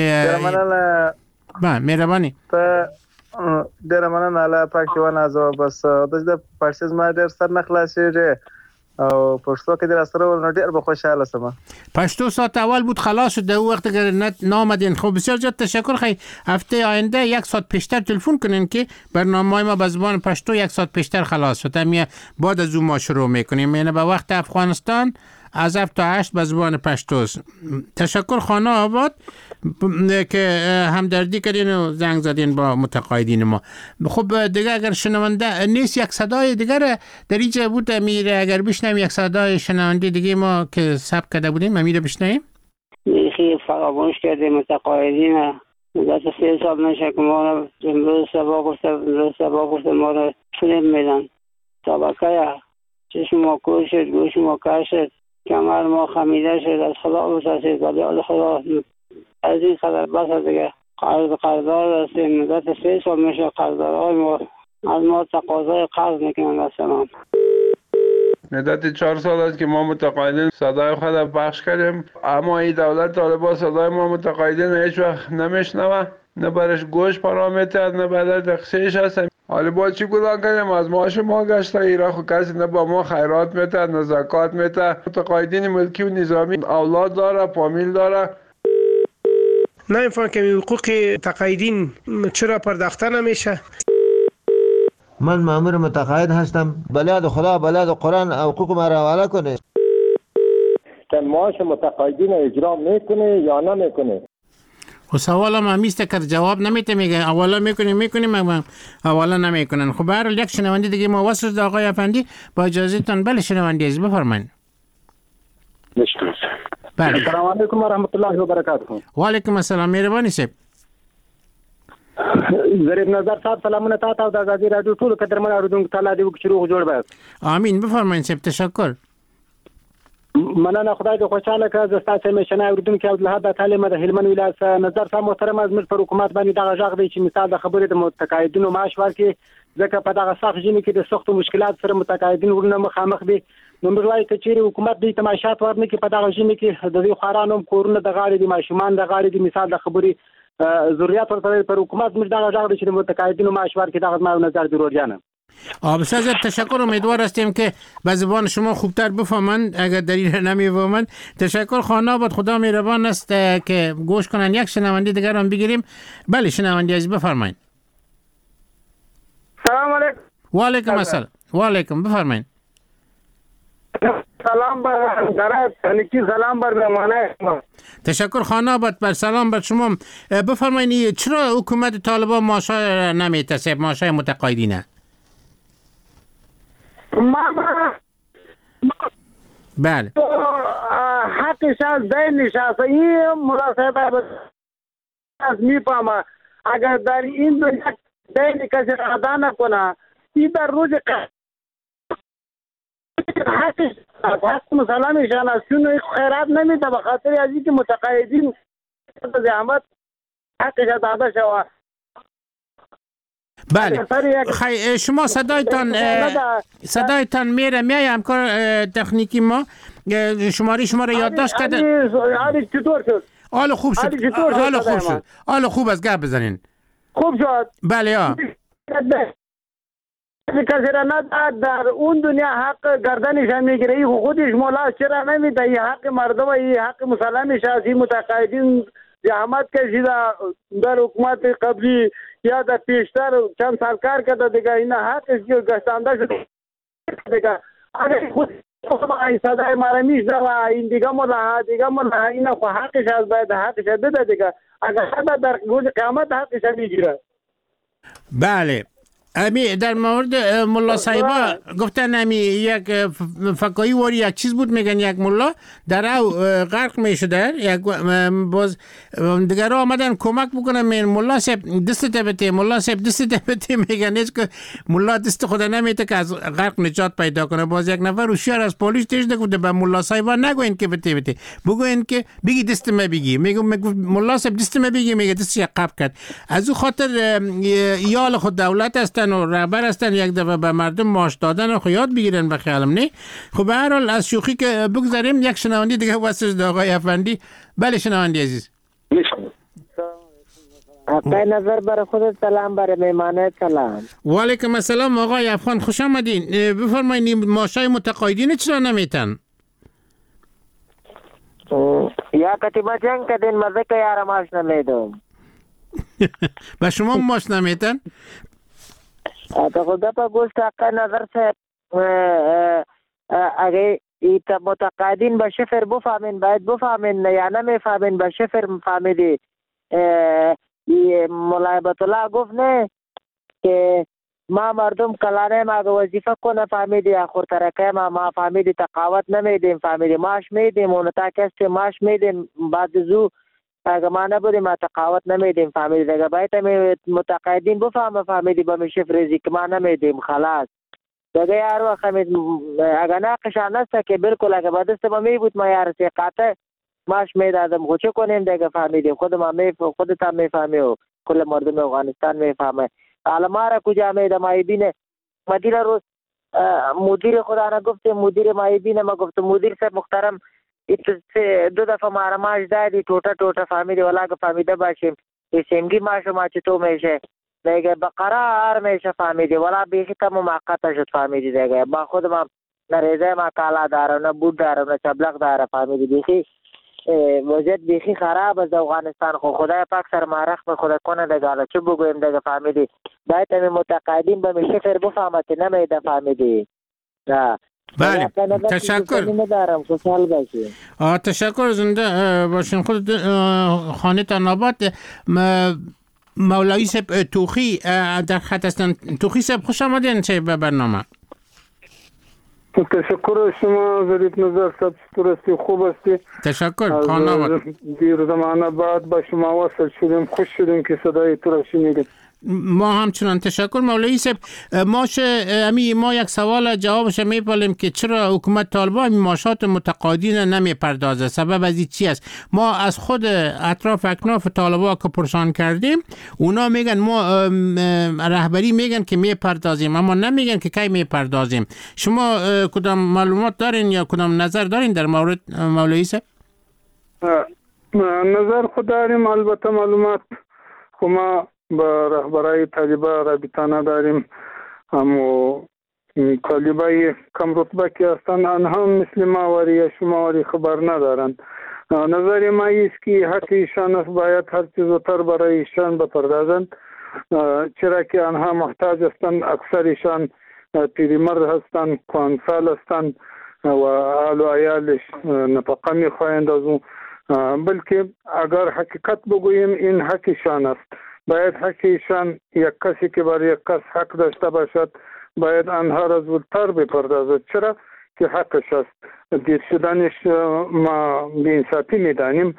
مهربانی ډیره مننه. الله پاک دې ونازوه. بس د پارسي زما ډېر سر نه خلاصېږي او پښتو کې در سره ول ډېر به خوشاله شم. پښتو ساعت اول بود خلاص شد، در وقت که نامدین. خب بسیار زیاد تشکر. خیلی هفته آینده 1 ساعت پیشتر تلفن کنین که برنامه ما به زبان پشتو 1 ساعت پیشتر خلاص شد. همین بعد از اون ما شروع میکنیم، یعنی به وقت افغانستان از 7 تا 8 به زبان پشتوست. تشکر خانه آباد که همدردی کردین و زنگ زدین با متقاعدین ما. خب دیگه اگر شنونده نیست یک صدای دیگر در اینجا بود میره، اگر بشنویم یک صدای شنونده دیگه ما که ثبت کرده بودیم میره بشنویم. خیلی فراموش کردیم متقاعدین مدت 3 سال نشه که ما رو امروز سبا گفته ما رو فیلم میدن. طبقه چشم ما کور شد، گوش ما کر شد، کمر ما خمیده شد، از خدا متاسف، ولی از خدا از این قدر بس دیگه قرضدار هستیم. مدت 3 سال میشه قرضدارهای ما از ما تقاضای قرض میکنن. مثلا مدت 4 سال است که ما متقاعدین صدای خود پخش کردیم، اما این دولت طالبان صدای ما متقاعدین هیچ وقت نمیشنوه، نه برش گوش پرا میتد، نه بدر دقشش هست. حالا با چی گناه کنیم؟ از معاش ما گشته ایران خود کسی نه با ما خیرات میتد نه زکات میتد. متقاعدین ملکی و نظامی اولاد داره، فامیل داره. نمیفهم که حقوق تقاعدین چرا پرداخته نمیشه. من مأمور متقاعد هستم، بلاد خدا بلاد قرآن حقوق ما را حواله کنه. معاش متقاعدین اجرا میکنه یا نمیکنه؟ خب سوالم همیسته که جواب نمیده، میگه اولا میکنیم اولا نمیکنن. خب به هر حال یک شنونده دیگه ما وصل شد آقای افندی، با اجازهتون. بله شنونده عزیز بفرمایید. بله. السلام علیکم و رحمت الله و برکاته. و علیکم السلام. مهرباني صاحب. ظریف نظر صاحب سلامونه تاسو او د ازادي رادیو ټول قدرمن اوریدونکو تعالی دې وکړي روغ جوړ بس. امين. بفرمایئ صاحب. تشکر. مننه خدای دې خوشاله کړه. زه ستاسو میشنه اوریدونکو او له تعلیم د هلمند ولایت نظر صاحب محترم از پر حکومت باندې دغه ځاغ دی چې مثال د خبرې د متقاعدینو معاش ورکړي، ځکه په دغه سخت ژمي کې د سختو مشکلات سره متقاعدین ورنه مخامخ دي. نو موږ وایو چې حکومت دې تماشات ورنه کې په دغه ژمي کې د دې خورانو کورونه د غاړې د ماشومان د غاړې د مثال د خبرې ضرورت ورته پر حکومت موږ دغه ځاغ دی چې متقاعدینو معاش ورکړي. دغه ما نظر ضرور جانم. بسیار تشکر. امیدوار هستیم که به زبان شما خوبتر بفهمند. اگر دلیل نمیفهمند تشکر. خانه آباد خدا مهربان است که گوش کنن. یک شنونده دیگر هم بگیریم. بله شنونده عزیز بفرمایید. سلام علیکم. و علیکم السلام. و علیکم بفرمایید. سلام بر تنکی سلام بر مهمانه. تشکر خانه آباد. بر سلام بر شما. بفرمایید چرا حکومت طالبان معاشای نمیده صاحب، معاشای متقاعدینه؟ بله حقش از دینش است. این مناسبت از میفهمه اگر در این دنیا دین کسی ادا نکنه این در روز حقش حق مسلمانشان است. چون خیرات نمیده به خاطر از اینکه متقاعدین زحمت حقش ادا شود. بله شما صدایتان میره میای همکار تکنیکی ما شماره شما را یادداشت کرده. چطور شد؟ حال خوب شد. حال خوب است. گپ بزنین. خوب شد. بله ها. کسی را نداد در اون دنیا حق گردنش میگیره. این خودش مولا چرا نمیده؟ این حق مردم، این حق مسلمانش است. این متقاعدین زحمت کشیده در حکومت قبلی یا در پیشتر چند سال کار کرده دیگه. این حقش که گشتانده شده دیگه. اگر خود صدای مرا میشنه و این دیگه مولا این حقش از باید حقش بده دیگه. اگر حد در روز قیامت حقش میگیره. بله امی در مورد ملا صاحبا گفتن امی یک فکایی واری یک چیز بود، میگن یک ملا در او غرق میشده، یک باز دیگر آمدن کمک بکنن. من ملا صاحب دست بده، ملا صاحب دست بده، میگن است که ملا دست خود نمیده که از غرق نجات پیدا کنه. باز یک نفر هوشیار از پلیس تیز نگفته به ملا صاحبا نگوین که بده بگوین که بگی دست ما بگی. میگم ملا صاحب دست ما بگی، میگه دست یک قب کرد. از او خاطر یال خود دولت است و رهبر هستن یک دفعه به مردم معاش دادن و یاد بگیرن به خیالم نه. خب به هر حال از شوخی که بگذاریم یک شنونده دیگه واسه آقای افندی. بله شنونده عزیز. آقای نظر بر خودت سلام، بر مهمانه سلام. و علیکم السلام آقای افغان خوش آمدین. بفرمایید معاشای متقاعدین چرا نمیتن؟ یا کتیبه جنگ کدین مزه که یار معاش نمیدم. به شما معاش نمیتن؟ تا خدا پا گوشت آقای نظر صاحب اگه ایتا متقاعدین به شفر بفهمین باید بفهمین یا نمیفهمین به شفر فهمیدی. ملایبت الله گفت نه که ما مردم کلانه ما وظیفه کنه فهمیدی، آخر ترکه ما فهمیدی تقاوت نمیدیم، فهمیدی ماش میدیم و نتا کست ماش میدیم بعد زو اگه ما نبودیم ما تقاوت نمیدیم فهمیدی. دیگه باید متقاعدین بفهمه فهمیدی با می شفرزی که ما نمیدیم خلاص. دیگه یار وقت اگه ناقشان نسته که بلکل اگه با دست ما می بود ما یار سیقاته ماش میدادم خود چه کنیم دیگه فهمیدیم. خودت هم میفهمی و کل مردم افغانستان میفهمه. حالا ما را کجا میده مایبینه مدیر روز مدیر خدا نگفته مدیر مایبینه ما گفته مدیر صاحب محترم دو دفعه ما معاش دادی ټوټه فهمیدی ولا که فهمیده باشیم سیمگی معاش ما چې تو میشه دیگه بقرار میشه فهمیدی ولا بیخی تا موقت شد فهمیدی دیگه. با خود ما نریزه ما کالا دارم نه بود دارم نه چبلق دارم فهمیدی. بیخی وضعیت بیخی خراب از افغانستان. خدای پاک سر ما رحم خدا کنه دیگه. حالا چه بگویم دیگه فهمیدی. باید همین متقاعدین به میشه فر بفهمت نمیده فهمیدی. بله تشکر. ندارم خوشحال باشید. تشکر، زنده باشین. خود خانه تان آباد. مولوی صاحب توخی در خط هستن. توخی صاحب خوش آمدین به برنامه. تشکر شما ظریف نظر صاحب، چطور هستی؟ خوب هستی؟ تشکر. خانه آباد. دیر زمان بعد با شما وصل شدیم، خوش شدیم که صدای تو را شنیدیم. ما همچنان. تشکر مولوی صاحب. ما یک سوال جوابش میپرسیم که چرا حکومت طالبان معاشات متقاعدین نمیپردازه؟ سبب از این چی است؟ ما از خود اطراف اکناف طالبان که پرسان کردیم، اونا میگن ما رهبری میگن که میپردازیم، اما نمیگن که کی میپردازیم. شما کدام معلومات دارین یا کدام نظر دارین در مورد مولوی صاحب؟ نظر خود داریم، البته معلومات خو ما با رهبرای طالبان رابطه نداریم، اما طالبای کم رتبه که هستند آنها مثل ما و شما خبر ندارند. نظر ما است که حق ایشان است، باید هر چیز زودتر برای ایشان بپردازند، چرا که آنها محتاج هستند. اکثر ایشان پیرمرد هستند، 5 سال هستند و اهل و عیالش نفقه میخواهند از اون. بلکه اگر حقیقت بگوییم این حق ایشان است، باید حق ایشان یک کسی که بر یک کس حق داشته باشد باید آنها را زودتر بپردازد، چرا که حقش است. دیر شدنش ما بی‌انصافی میدانیم.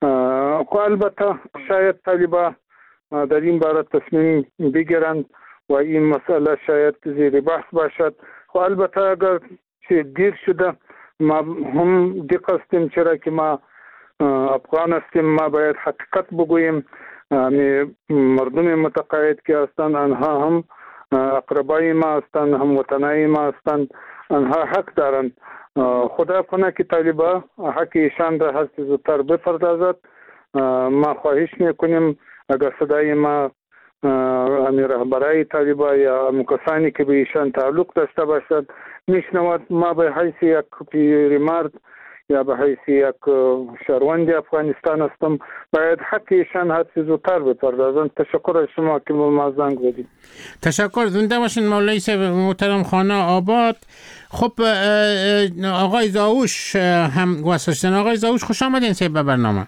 البته شاید طالبان در این باره تصمیم بگیرند و این مسئله شاید زیر بحث باشد. البته اگر چه دیر شده ما هم دق هستیم، چرا که ما افغان هستیم، ما باید حقیقت بگوییم. مردم متقاعد که هستند آنها هم اقربای ما هستند، هم وطنای ما هستند، آنها حق دارند. خدا کنه که طالبان حق ایشان را هر چیز زودتر بپردازد. ما خواهش میکنیم اگر صدای ما رهبرای طالبان یا کسانی که به ایشان تعلق داشته باشد میشنود، ما به حیث یک پیرمرد یا به حیث یک شهروند افغانستان هستم، باید حق ایشان هر چیز زودتر بپردازند. تشکر از شما که ما زنگ زدید. تشکر. زنده باشین مولوی صاحب محترم خانه آباد. خب آقای زاوش هم واسطن. آقای زاوش خوش آمدین صاحب به برنامه.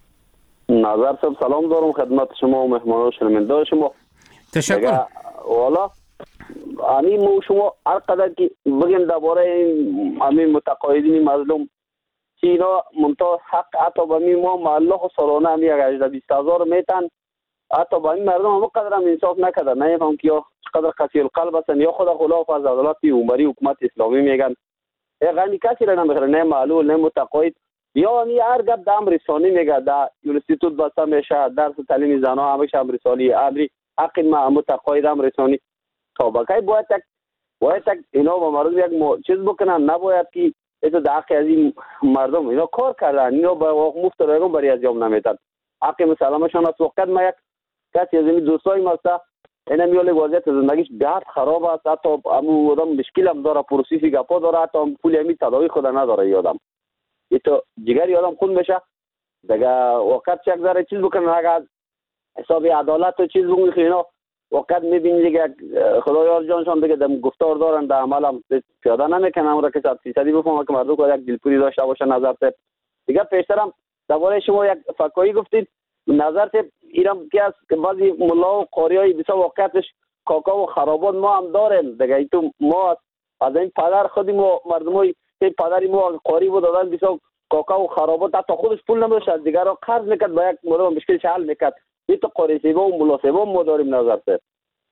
نظر صاحب سلام دارم خدمت شما و مهمانان شنونده شما. تشکر. والا همین شما هر قدر که بگیم درباره همین متقاعدین مظلوم که اینا منتها حق حتی به می ما معلق و سالانه همی 18-20 هزار میتن، حتی به این مردم هم قدر هم انصاف نکرده. نمیفهم که یا چقدر قسی القلب هستن یا خود خلاف از عدالت عمری حکومت اسلامی میگن. غنی کسی را نمیخره، نه معلول نه متقاعد، یا همی هر گپ دم رسانی میگه. در یونیورسیتوت بسته میشه، درس تعلیم زنها همیشه هم رسانی، امری حق ما متقاعد هم رسانی. تا بقیه باید تک اینا با مردم یک چیز بکنن، نباید که ایتو در حق از این مردم اینا کار کردن، اینا با مفت رایگان برای از یام نمیتن. حق مسلمشان است. وقت ما یک کسی از این دوستای ماستا اینا میوله وضعیت زندگیش بهت خراب است، حتی همون آدم مشکل هم داره، پروسیسی گپا داره، حتی پولی همی تداوی خود نداره. یادم ایتو جگری آدم خون بشه دیگه وقت یک ذره چیز بکنن، اگر حساب عدالت و چیز بگوی اینا وقت میبینی دیگه خدایا جانشان دیگه دم گفتار دارن، در عمل هم پیاده نمیکنن. اون که 100% بفهمه که مردم که یک دلپوری داشته باشه. نظر ته دیگه پیشترم درباره شما یک فکایی گفتید. نظر ته ایران که از بعضی ملا و قاریای بسیار واقعیتش کاکا و خرابات ما هم داریم دیگه. تو ما از این پدر خودیم و مردمای که پدری ما قاری بود دادن بسیار کاکا و خرابات، حتی خودش پول نداشت از دیگران قرض میکرد، با یک مردم مشکلش حل میکرد. این تو قاری سیبا و ملا سیبا ما داریم. نظر ته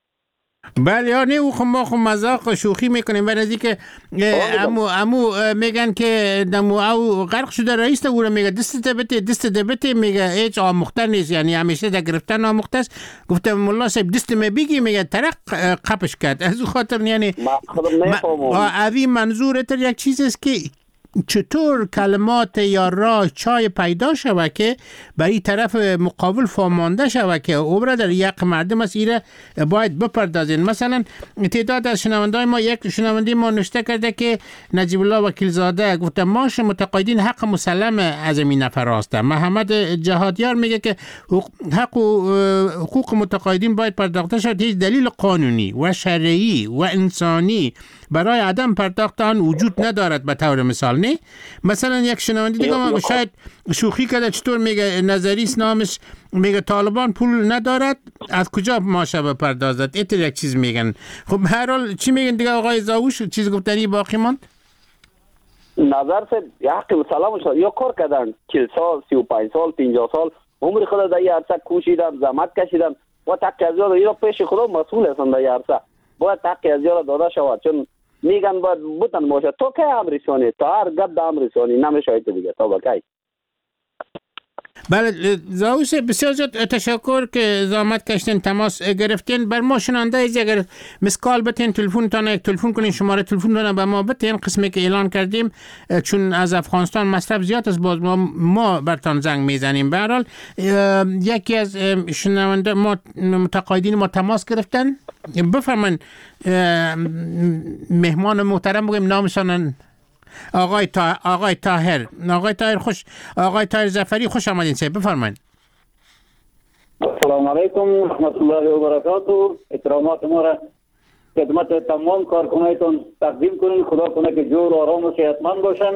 بله یا نه او ما مذاق و شوخی میکنیم و نزدیک امو میگن که دمو او غرق شده رئیس او رو میگه دست دبته میگه هیچ آموخته نیست، یعنی همیشه در گرفتن آموخته است. گفتم ملا صاحب دست میگی میگه طرق قپش کرد. از خاطر یعنی اوی منظور تر یک چیز است که چطور کلمات یا راه چای پیدا شود که برای طرف مقابل فامانده شود که او برادر یک مردم است ایره باید بپردازین. مثلا تعداد از شنوندای ما، یک شنونده ما نوشته کرده که نجیب الله وکیل زاده گفته ماش متقاعدین حق مسلم از این نفر است. محمد جهادیار میگه که حقوق متقاعدین باید پرداخته شود. هیچ دلیل قانونی و شرعی و انسانی برای عدم پرداخت آن وجود ندارد. به طور مثال نه مثلا یک شنونده دیگه شاید شوخی کرده، چطور میگه نظریست نامش، میگه طالبان پول ندارد از کجا ماشه بپردازد، اینطور یک چیز میگن. خب به هر حال چی میگن دیگه آقای زاوش؟ چیز گفتنی باقی ماند؟ نظر سے حق سلام شد یا کار کردن 40 سال 35 سال 50 سال عمر خود در این عرصه کوشیدن، زحمت کشیدن و حق از یاد اینا پیش خدا مسئول هستند در این عرصه، باید حق از یاد داده شود. چون میگن باید بتن باشه. تو که امریکایی تا هر گپ امریکایی نمیشه دیگه تا بکی. بله زاوش بسیار زیاد تشکر که زحمت کشتین تماس گرفتین. بر ما شنونده ایز اگر مسکال بتین تلفنتان یک تلفن کنین، شماره تلفن به ما بتین، قسمی که اعلان کردیم چون از افغانستان مصرف زیاد است باز ما برتان زنگ میزنیم. به هر حال یکی از شنونده متقاعدین ما تماس گرفتن. بفرمایید مهمان محترم بگیم نامشان. آقای طاهر خوش، آقای طاهر ظفری خوش آمدین. سه بفرمایید. السلام علیکم رحمت الله و برکاته. احترامات ما را خدمت تمام کارکنایتون تقدیم کنین. خدا کنه که جور و آرام و صحتمند باشن.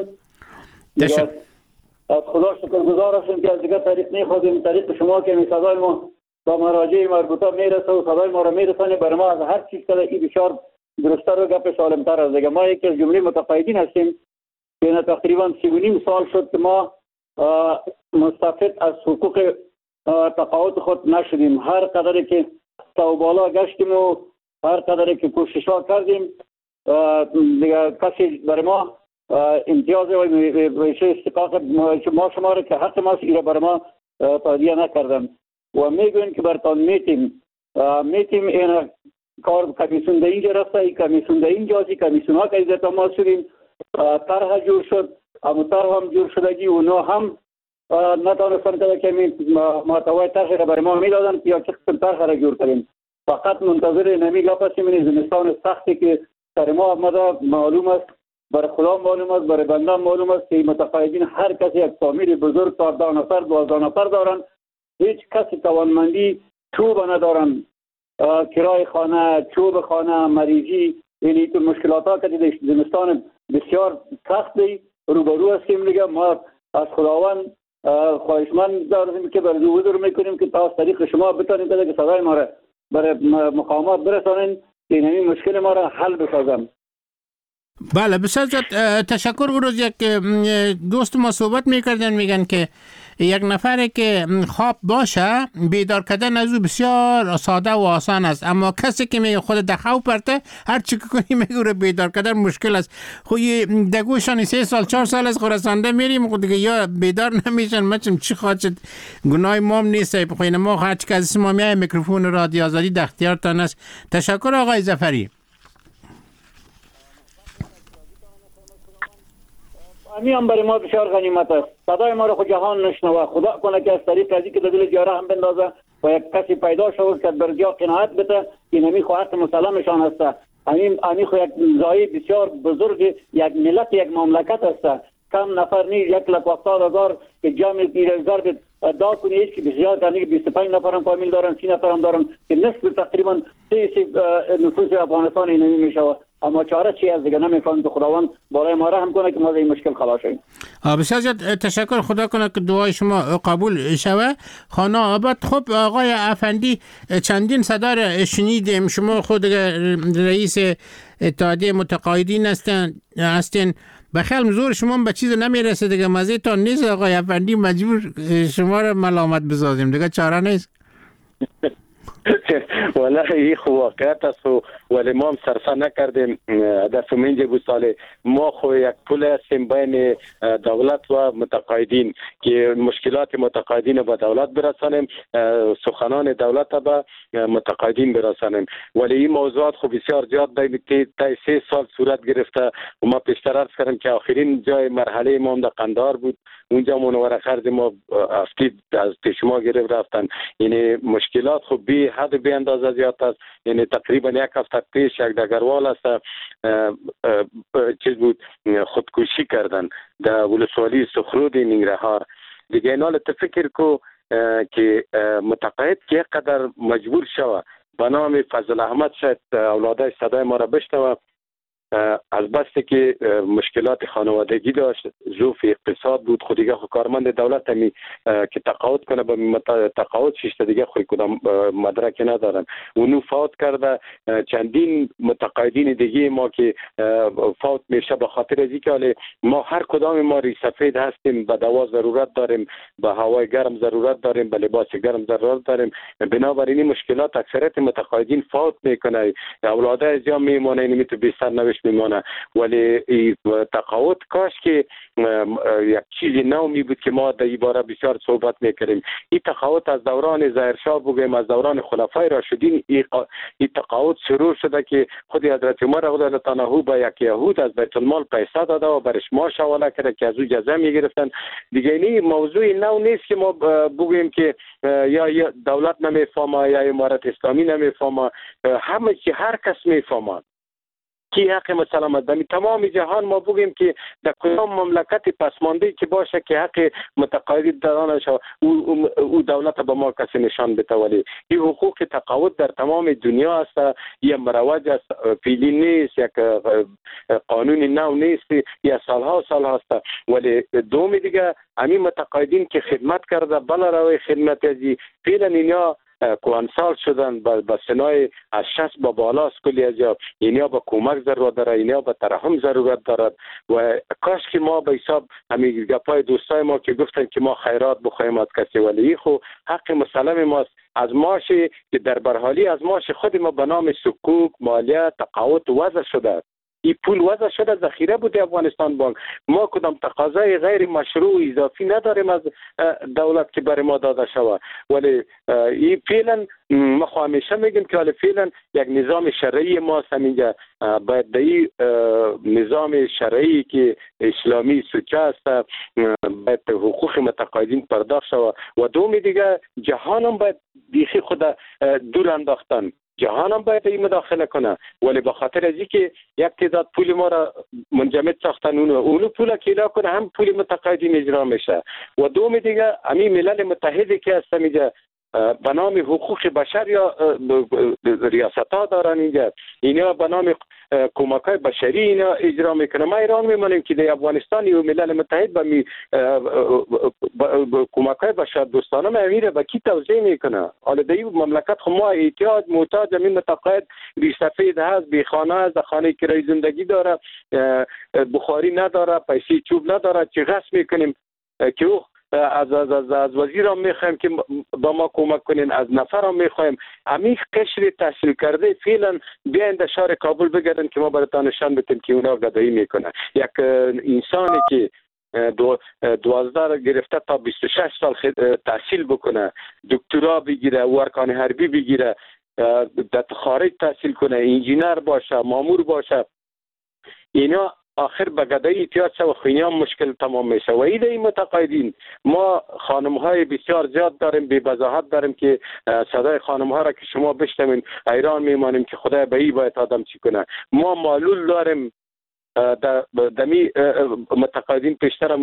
از خدا شکرگزار هستیم که از دیگه طریق نخواهیم، طریق شما که می صدای ما با مراجع مربوطه میرسه و صدای ما را میرسانه. برای ما از هر چیز که این بسیار درست‌تر و گپ سالم‌تر است. دیگه ما یکی از جمله متقاعدین هستیم که تقریبا 3.5 سال شد که ما مستفید از حقوق تقاعد خود نشدیم. هر قدری که تا بالا گشتیم و هر قدری که کوشش‌ها کردیم دیگه کسی برای ما امتیاز و استحقاق ما شما را که حق ما ایره برای ما تادیه نکردن و میگوین که برتان میتیم این کار کمیسیون در اینجا رفته، این کمیسیون در اینجا، این کمیسیون ها که ایزت ما شدیم، طرح جور شد، اما طرح هم جور شدگی اونا هم نتانستن که محتوای طرح را برای ما میدادن یا چه قسم طرح را جور کنیم. فقط منتظر نمی لپسیم این زمستان سختی که سر ما آمده. معلوم است، برای خدا معلوم است، برای بنده معلوم است که متقاعدین هر کسی یک فامیل بزرگ 14 نفر 12 نفر دارن، هیچ کسی توانمندی چوب ندارن، کرای خانه، چوب خانه، مریضی، یعنی تو مشکلات ها که در زمستان بسیار سخت دی روبرو هستیم. دیگه ما از خداوند خواهشمند داریم که برای حضور میکنیم که تا از طریق شما بتانید که صدای ما را برای مقامات برسانید که این مشکل ما را حل بسازم. بله بسیار تشکر. او روز یک دوست ما صحبت میکردن، میگن که یک نفری که خواب باشه بیدار کردن از او بسیار ساده و آسان است، اما کسی که میگه خود در خواب پرته هر چی که کنی میگه بیدار کردن مشکل است. خب دگوشان 3 سال 4 سال از خراسانده میریم خود دیگه یا بیدار نمیشن. مچم چی خواهد شد؟ گناه مام نیست. بخوین ما هر چی که از ما میای میکروفون رادیو آزادی در اختیارتان است. تشکر آقای ظفری. همین هم برای ما بسیار غنیمت است. صدای ما را خود جهان نشنوه. خدا کنه که از طریق ازی که در دل جاره هم بندازه و یک کسی پیدا شود که بر جا قناعت بده که نمی خواهد مسلمشان است. همین خو یک زایی بسیار بزرگ یک ملت یک مملکت است. کم نفر نیست، 1,70,000 که جمع 10,000 دا کنی هیچ که بسیار کنی 25 نفر هم فامیل دارن، 30 نفر هم دارن که نصف تقریبا 30 نفوس افغانستان اینمی میشود. اما چاره چی از دیگه نمیفهمم. خداوند بالای ما رحم کنه که ما از این مشکل خلاص شیم. بسیار زیاد تشکر. خدا کنه که دعای شما قبول شوه. خانه آباد. خب آقای افندی چندین صدا را شنیدیم. شما خود رئیس اتحادیه متقاعدین هستین. بخیال زور شما به چیز نمیرسه دیگه، مزه تان نیست آقای افندی، مجبور شما را ملامت بسازیم دیگه، چاره نیست. والله این واقعیت است ولی ما هم صرفه نکردیم. هدف من اینجا بود سال ما خو یک پل هستیم بین دولت و متقاعدین که مشکلات متقاعدین به دولت برسانیم، سخنان دولت به متقاعدین برسانیم. ولی این موضوعات خو بسیار زیاد تا 3 سال صورت گرفته و ما پیشتر عرض کردم که آخرین جای مرحله ما در قندهار بود. اونجا منور خرج ما افتید از پیش ما گرفت رفتن. یعنی مشکلات خو بی حد به اندازه زیاد است. یعنی تقریبا 1 هفته پیش یک دگروال است چیز بود خودکشی کردن در ولسوالی سخرود ننگرهار. دیگه اینا تو فکر کو که متقاعد که قدر مجبور شوه به نام فضل احمد شاید اولادش صدای ما را بشنوه از بسته که مشکلات خانوادگی داشت، ضعف اقتصاد بود، خود دیگه کارمند دولت همی که تقاعد کنه به تقاعد شش دیگه خود کدام مدرک ندارن، اونو فوت کرده. چندین متقاعدین دیگه ما که فوت میشه به خاطر از اینکه ما هر کدام ما ری سفید هستیم، به دوا ضرورت داریم، به هوای گرم ضرورت داریم، به لباس گرم ضرورت داریم. بنابراین مشکلات اکثریت متقاعدین فوت میکنه، اولاده از جا میمونه، اینمی تو بی سرنوشت میمونه. ولی تقاعد کاش که یک چیزی نو می بود که ما در این باره بسیار صحبت میکردیم. این تقاعد از دوران ظاهرشاه بگویم، از دوران خلفای راشدین این تقاعد شروع شده که خود حضرت عمر رضی الله عنه به یک یهود از بیت المال پیسه داده و برش معاش حواله کرده که از او جزا میگرفتن. دیگه این موضوع نو نیست که ما بگویم که یا دولت نمیفهمه یا امارت اسلامی نمیفهمه، همه چی هر کس میفهمه کی حق مثلا در تمام جهان ما بگیم که در کدام مملکت پسمانده که باشه که حق متقاعد درانش او دولت به ما کسی نشان بده. ولی این حقوق تقاعد در تمام دنیا است، یا مروج است، فعلی نیست، یک قانون نو نیست، یا سالها و سال هست. ولی دوم دیگه همین متقاعدین که خدمت کرده بلا روی خدمت ازی فعلا اینا کوانسال شدن، با سنای از 60 به بالاست کلی از جا، اینا به کمک ضرورت داره، اینا به ترحم ضرورت دارد. و کاش که ما به حساب همین گپای دوستای ما که گفتن که ما خیرات بخوایم از کسی، ولی خو حق مسلم ماست. از معاش که در برحالی از معاش خود ما به نام سکوک، مالیه، تقاعد وضع شده، این پول وضع شده ذخیره بوده افغانستان بانک. ما کدام تقاضای غیر مشروع اضافی نداریم از دولت که برای ما داده شود. ولی این فعلا ما همیشه میگیم که ولی فعلا یک نظام شرعی ما همینجا باید در این نظام شرعی که اسلامی سوچه است باید حقوق متقاعدین پرداخت شود. و دومی دیگه جهان هم باید بیخی خود دور انداختن، جهان هم باید این مداخله کنه. ولی به خاطر از اینکه یک تعداد پول ما را منجمد ساختن، اونو پول که ادا کنه هم پول متقاعدین اجرا میشه. و دوم دیگه همین ملل متحدی که هست اینجا به نام حقوق بشر یا ریاست ها دارن اینجا، اینا به نام کمک های بشری اینا اجرا میکنه. ما ایران میمانیم که در افغانستان و ملل متحد به کمک های بشر دوستانه میره به کی توزیع میکنه. حالا در این مملکت خو ما احتیاج محتاج همین متقاعد ری سفید هست، بی خانه هست، خانه کرای زندگی داره، بخاری نداره، پیسه چوب نداره، چی غصب میکنیم که از وزیر هم میخوایم که با ما کمک کنین، از نفر هم میخوایم. همین قشر تحصیل کرده فعلا بیاین در شهر کابل بگردن که ما براتون نشان بدیم که اونا گدایی میکنه. یک انسانی که 12 گرفته تا 26 سال تحصیل بکنه، دکترا بگیره، ارکان حربی بگیره، در خارج تحصیل کنه، انجینر باشه، مامور باشه، اینا آخر به گدایی احتیاج شد و خیلی هم مشکل تمام میشه. و این متقاعدین ما خانم های بسیار زیاد داریم، بی وضاحت داریم که صدای خانم ها را که شما بشنوین حیران میمانیم که خدای به این باید آدم چی کنه. ما معلول داریم، دمی متقاعدین پیشتر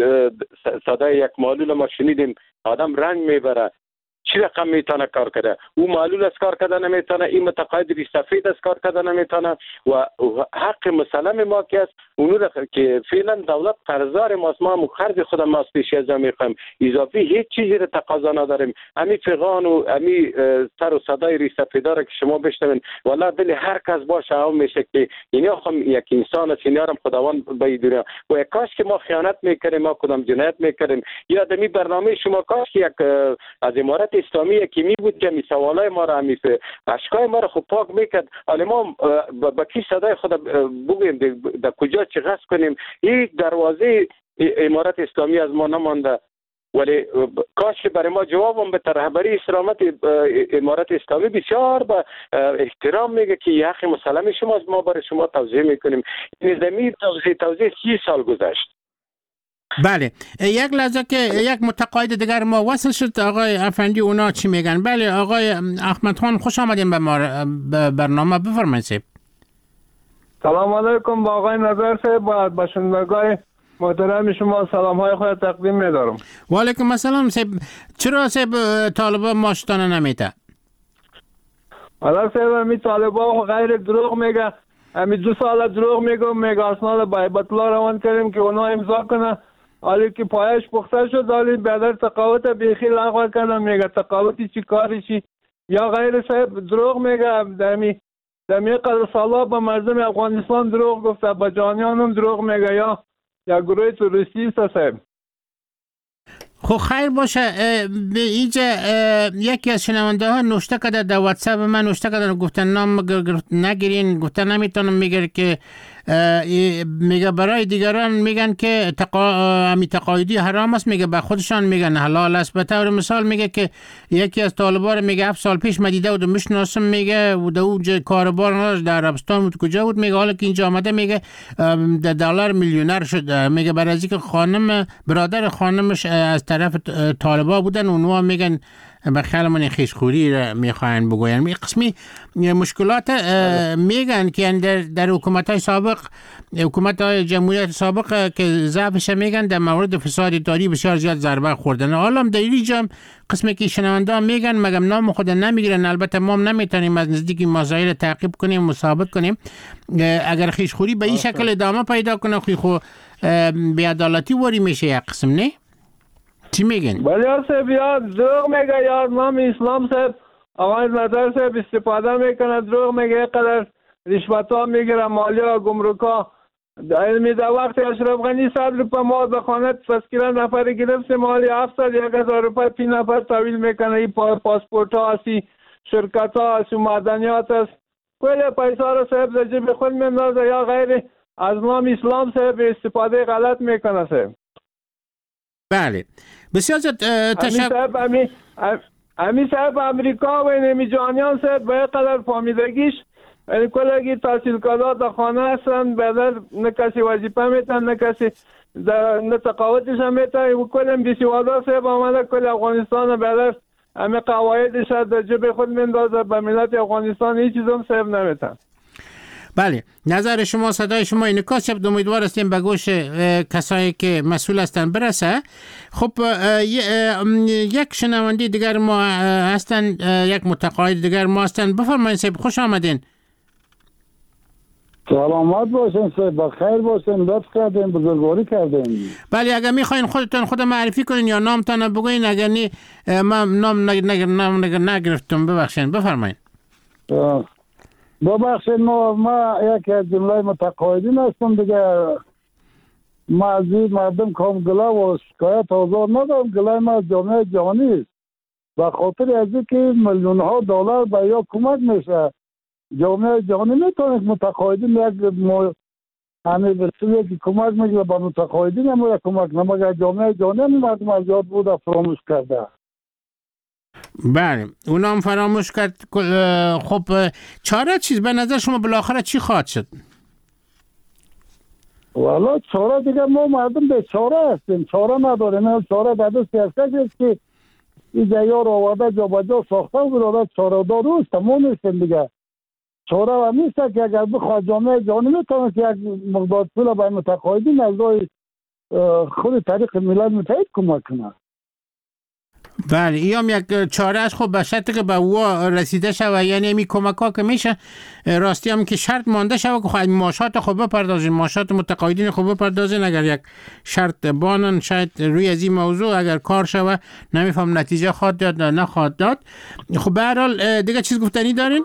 صدای یک معلول ما شنیدیم، آدم رنج میبره. چی رقم میتونه کار کرده؟ او معلول از کار کرده نمیتونه، این متقاعد ری سفید از کار کرده نمیتونه. و حق مسلم ما که است اونو که فعلا دولت قرضدار ماست، ما هم خرج خود ماست پیش از میخوایم، اضافی هیچ چیزی رو تقاضا نداریم. همین فغان و همین سر و صدای ری سفیدا را که شما بشنوین والله دل هر کس باشه هم میشه که اینا هم یک انسان است، اینا هم خداوند به دنیا. و کاش که ما خیانت میکردیم، ما کدام جنایت میکردیم. یا دمی برنامه شما کاش که یک از امارت اسلامی که می بود که می سوالای ما را می اشکای ما را خود پاک میکرد. حالا ما با کی صدای خود بگویم در کجا چه غصب کنیم؟ یک دروازه امارت اسلامی از ما نمانده. ولی کاش که برای ما جوابم به رهبری سلامت امارت اسلامی بسیار با احترام میگه که یه حق مسلم شماست، ما برای شما توضیح میکنیم. این زمین توضیح 30 سال گذشت. بله، یک لحظه که یک متقاعد دیگر ما وصل شد. آقای افندی اونا چی میگن؟ بله آقای احمد خان خوش آمدین به ما برنامه، بفرمایید. سلام علیکم با آقای نظر صاحب، با شنوندگان محترم شما سلام های خود تقدیم می‌دارم. و علیکم السلام صاحب. چرا صاحب طالبا ماشتانه نمیده؟ حالا صاحب می طالبا غیر دروغ میگه، همین 2 سال دروغ میگه اسناد به هیبت الله روان کردیم که اونا امضا کنه، حالی که پایش پخته شد، حالی بدر تقاوت بیخی لغو کنه، میگه تقاوتی چی کارشی یا غیر. صاحب دروغ میگه، دمی قدر سالا به مردم افغانستان دروغ گفته، به جانیان هم دروغ میگه، یا گروه توریستی است. صاحب خب خیر باشه. به اینجا یکی از شنونده ها نوشته کرده در واتساپ من، نوشته کرده گفتن نام نگیرین، گفتن نمیتونم، میگه که میگه برای دیگران میگن که تقاعدی حرام است، میگه به خودشان میگن حلال است. به طور مثال میگه که یکی از طالبان میگه 7 سال پیش مدیده بود و میشناسم، میگه و اونجا کاربار نداشت در عربستان بود، کجا بود، میگه حالا که اینجا آمده میگه $1 میلیونر شد. میگه برای از اینکه برادر خانمش از طرف طالبا بودن، اونها میگن به خیال من خیشخوری را میخواین بگوین. می قسمی مشکلات میگن که در حکومت‌های سابق، حکومت‌های جمهوریت سابق که ضعفش میگن در مورد فساد اداری بسیار زیاد ضربه خوردن. حالا در اینجا قسمی که شنونده میگن مگم نام خود نمیگیرن، البته ما نمیتونیم از نزدیک مسائل تعقیب کنیم و ثابت کنیم. اگر خیشخوری به این شکل ادامه پیدا کنه خو بی‌عدالتی واری میشه یک قسم، نه؟ چی میگن؟ ولی صاحب یا دروغ میگه یا نام اسلام صاحب آقای نظر صاحب استفاده میکنه، دروغ میگه، قدر رشوت ها میگیره، مالی ها، گمرک ها. علمی در وقت اشرف غنی 100 روپه ما به خانه تذکیره نفر گرفت، مالی 700-1000 روپه 3 نفر تحویل میکنه. این پاسپورت ها هستی، شرکت ها هستی، معدنیات هست، کل پیسا رو صاحب در جیب خود میندازه یا غیر. از نام اسلام صاحب استفاده غلط میکنه صاحب. بله بسیار تشکر. امی صاحب امریکا و نمی جانیان صاحب به قدر فامیدگیش یعنی کلگی تحصیلکارات خانه هستن، بدر نه کسی وظیفه میتن، نه کسی نه تقاوتش هم میتن، و کلم بیسیوادا صاحب آمده کل افغانستان بدر همه قواعدش در جب خود میندازه، به ملت افغانستان هیچ چیز هم صاحب نمیتن. بله نظر شما، صدای شما انعکاس شد. امیدوار هستیم به گوش کسایی که مسئول هستن برسه. خب یک شنونده دیگر ما هستن، یک متقاعد دیگر ما هستن. بفرمایید صاحب، خوش آمدین. سلامت باشین صاحب، بخیر باشین، لطف کردین، بزرگواری کردین. بله اگر میخواین خودتون خود معرفی کنین یا نامتان بگوین، اگر نی من نام نگرفتم ببخشید، بفرمایید. ببخشید ما یکی از جمله متقاعدین هستم دیگه. ما از این مردم کام گله و شکایت آزار ندارم، گله ما از جامعه جهانی است. و خاطر از اینکه میلیون ها دلار به یا کمک میشه، جامعه جهانی میتونه متقاعدین یک همه وسیله که کمک میگه به متقاعدین هم یک کمک نمگه، جامعه جهانی هم مردم از یاد بوده فراموش کرده. بله اونا هم فراموش کرد. خب چاره چیز به نظر شما بالاخره چی خواهد شد؟ والا چاره دیگه ما مردم به چاره هستیم، چاره نداریم. چاره در دست سیاست است که این جایار آورده جا بجا ساخته و براده چاره داروست، ما نیستیم دیگه. چاره هم نیست که اگر بخواد جامعه جهانی میتونه که یک مقدار پول به متقاعدین از راه خود طریق ملت متحد کمک کنه. بله این هم یک چاره است. خب به شرطی که به او رسیده شود، یعنی این کمک ها که میشه راستی هم که شرط مانده شود که خواهد ماشات خوب بپردازین، ماشات متقاعدین خوب بپردازین. اگر یک شرط بانن شاید روی از این موضوع اگر کار شود، نمیفهم نتیجه خواهد داد نه نخواهد داد. خب به هر حال دیگه چیز گفتنی دارین؟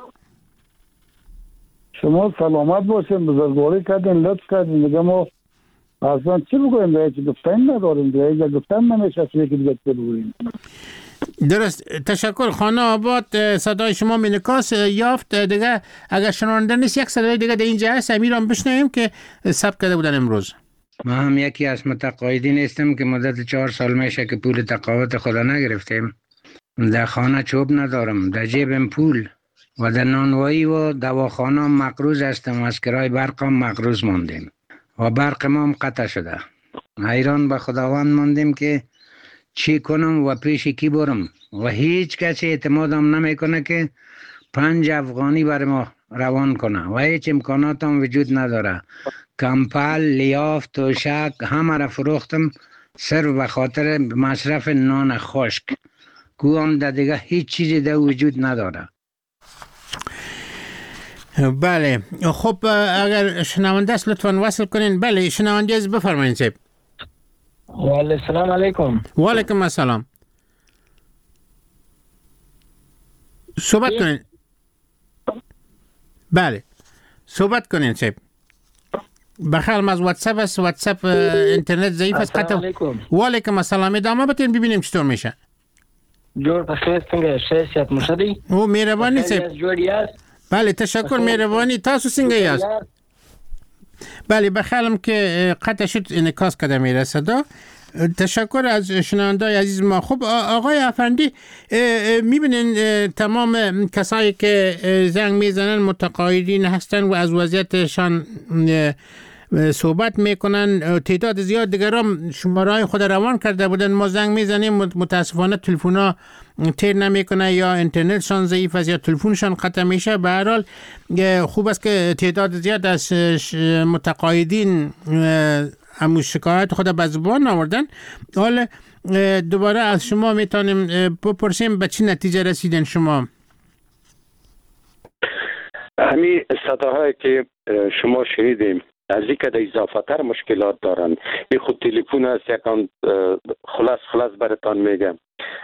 شما سلامت باشین، بزرگواری کردین، لطف کردین دیگه. ما اصلا چی بگویم دیگه؟ چی گفتن نداریم دیگه، اینجا گفتن نمیشه چیزی که دیگه بگویم. درست، تشکر. خانه آباد صدای شما انعکاس یافت دیگه. اگر شنونده نیست یک صدای دیگه در اینجا هست، امیرم بشنویم که ثبت کرده بودن امروز. ما هم یکی از متقاعدین هستیم که مدت 4 سال میشه که پول تقاعد خدا نگرفتیم. در خانه چوب ندارم، در جیبم پول و در نانوایی و دواخانه مقروض هستم، از کرای برقم مقروض ماندیم و برق ما هم قطع شده. حیران به خداوند ماندیم که چی کنم و پیش کی برم و هیچ کسی اعتمادم نمیکنه که 5 افغانی بر ما روان کنه و هیچ امکانات هم وجود نداره. کمپل، لیاف، توشک همه را فروختم صرف به خاطر مصرف نان خشک. گویم در دیگه هیچ چیزی در وجود نداره. بله خب اگر شنونده است لطفاً وصل کنین. بله شنونده است، بفرمایید صاحب. السلام علیکم. و علیکم السلام. صحبت کنین. بله صحبت کنین صاحب. بخیر از واتساپ است. واتساپ اینترنت ضعیف است. و علیکم السلام. ادامه بدین ببینیم چطور میشه. جور بخیر څنګه شایسته مشدی؟ او مهرباني صاحب. جوړ یاست؟ بله تشکر مهربانی. تاسو څنګه یاست؟ بله بخیرم که قطع شد انعکاس کرده میره صدا. تشکر از شنونده‌های عزیز ما. خب آقای افندی میبینین تمام کسایی که زنگ میزنن متقاعدین هستن و از وضعیتشان صحبت میکنن. تعداد زیاد دیگران شماره‌های خود روان کرده بودن. ما زنگ میزنیم متاسفانه تلفن‌ها تیر نمیکنه، یا اینترنتشان ضعیف است یا تلفنشان قطع میشه. به هر حال خوب است که تعداد زیاد از متقاعدین همون شکایت خود به زبان آوردن. حالا دوباره از شما میتونیم بپرسیم به چه نتیجه رسیدن شما؟ همین صداهایی که شما شنیدیم از این که در اضافه تر مشکلات دارن. این خود تلفن است یکان خلاص براتان میگم.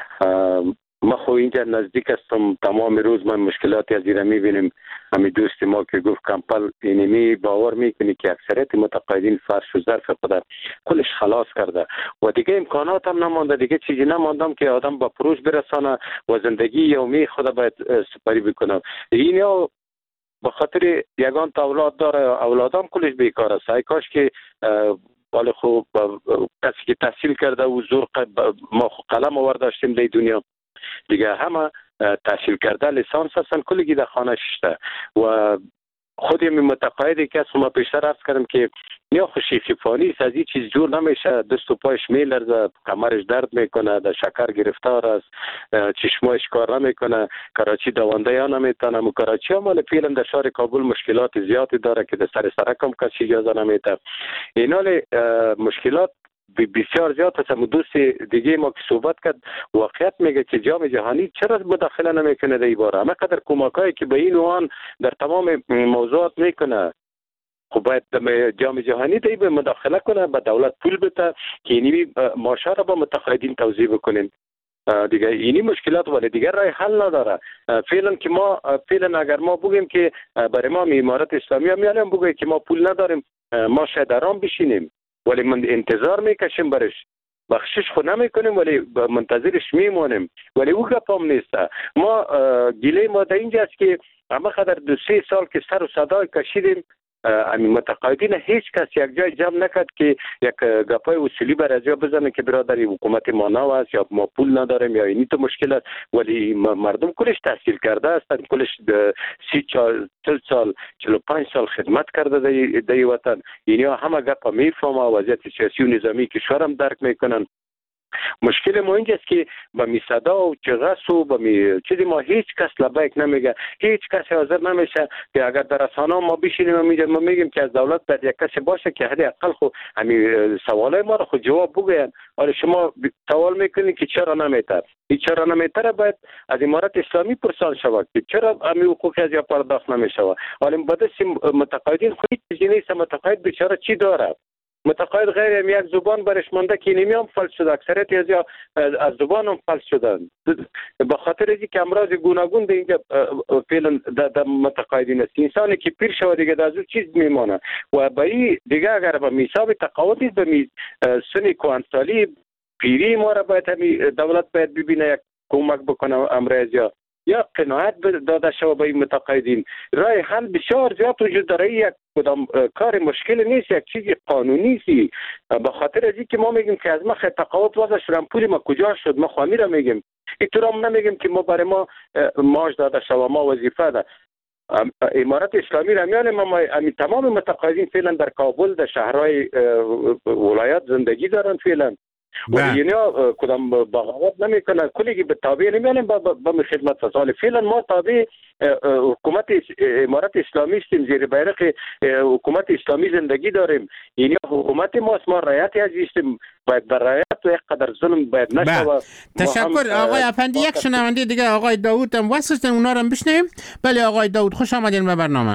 ما خو اینجا نزدیک هستم، تمام روز من مشکلاتی از ایره میبینیم. همین دوست ما که گفت کمپل اینمی باور میکنی که اکثریت متقاعدین فرش و ظرف خود کلش خلاص کرده و دیگه امکانات هم نمانده، دیگه چیزی نماندم که آدم با پروژ برسانه و زندگی یومی خود باید سپری بکنه. این یا به خاطر یگان تا اولاد داره، اولادام کلش بیکار است. ای کاش که بالا خوب کسی که تحصیل کرده و زور ما قلم آورده داشتیم در دنیا دیگه همه تحصیل کرده لیسانس هستن کلگی در خانه ششته و خودی متقاعدی که ما پیشتر عرض کردم که یا خوشی خفانی از این چیز جور نمیشه. دست و پایش میلرزه، کمرش درد میکنه، در شکر گرفتار است، چشمایش کار نمیکنه، کراچی دوانده یا نمیتونه. کراچی هم مال فعلا در شهر کابل مشکلات زیادی داره که در سرک هم کسی اجازه نمیده. اینال مشکلات بسیار زیاد هست. دوست دیگه ما که صحبت کرد واقعیت میگه که جام جهانی چرا مداخله نمیکنه در این باره. همه قدر کمکایی که به این وان در تمام موضوعات میکنه، خب باید جام جهانی در این مداخله کنه، به دولت پول بده که اینی ماشا را با متقاعدین توضیح بکنین. دیگه اینی مشکلات ولی دیگه راه حل نداره. فعلا که ما اگر ما بگیم که برای ما امارت اسلامی میانم بگه که ما پول نداریم، ما شاید آرام بشینیم ولی من انتظار میکشیم برش، بخشش خود نمیکنیم ولی منتظرش میمونیم. ولی او گپ هم نیست. ما گله ما در اینجا است که همه قدر 2-3 سال که سر و صدای کشیدیم، متقاعدین هیچ کس یک جای جمع نکرد که یک گپای اصولی بر از جا بزنه که برادری حکومت ما نو است یا ما پول نداریم یا اینی تو مشکل است. ولی مردم کلش تحصیل کرده هستن، کلش 30 سال 45 سال خدمت کرده در وطن. یعنی همه گپا میفهمه، وضعیت سیاسی و نظامی کشور هم درک میکنن. مشکل ما اینجاست که با می صدا و چغس و با می چیزی ما هیچ کس لبیک نمیگه، هیچ کس حاضر نمیشه که اگر در رسانه ما بشینیم ما میگیم که از دولت باید یک کسی باشه که حداقل خو همین سوالای ما رو خود جواب بگوین. ولی شما سوال میکنید که چرا نمیتر، این چرا نمیتر باید از امارت اسلامی پرسان شود که چرا همین حقوق از یا پرداخت نمیشه. ولی بعد متقاعدین خودی چیزی نیست. متقاعد بیچاره چی داره؟ متقاعد غیر یک زبان برش مانده که اینمی هم فلج شده، اکثریت از زبان هم فلج شدن به خاطر اینکه که امراض گوناگون در اینجا فعلا در متقاعدین است. انسانی که پیر شود دیگه در از اون چیز میمانه و با این دیگه اگر به میثاب تقاعد نیست به سن کوهنسالی پیری ما را باید همین دولت باید ببینه یک کمک بکنه امراض یا قناعت داده شود به این متقاعدین. راه حل بسیار زیاد وجود داره. یک کدام کار مشکل نیست، یک چیز قانونی است. به خاطر از اینکه ما میگیم که از ما تقاعد وضع شدن پول ما کجا شد، ما خوامی را میگیم. اینطور نمیگیم که ما برای ما معاش داده شود، ما وظیفه ده. امارت اسلامی را میانه ما تمام متقاعدین فعلا در کابل در شهرهای ولایت زندگی دارن. فعلا ولی اینا کدام بغاوت نمیکنه، کلی که به تابع نمیانیم به خدمت فصال. فعلا ما تابع حکومت امارت اسلامی استیم، زیر بیرق حکومت اسلامی زندگی داریم. یعنی حکومت ماست، ما رعیت هستیم، باید بر رعیت و یک قدر ظلم باید نشود. تشکر آقای افندی. یک شنونده دیگه آقای داوود هم واسه اونا رو بشنویم. بله آقای داوود، خوش آمدین به برنامه.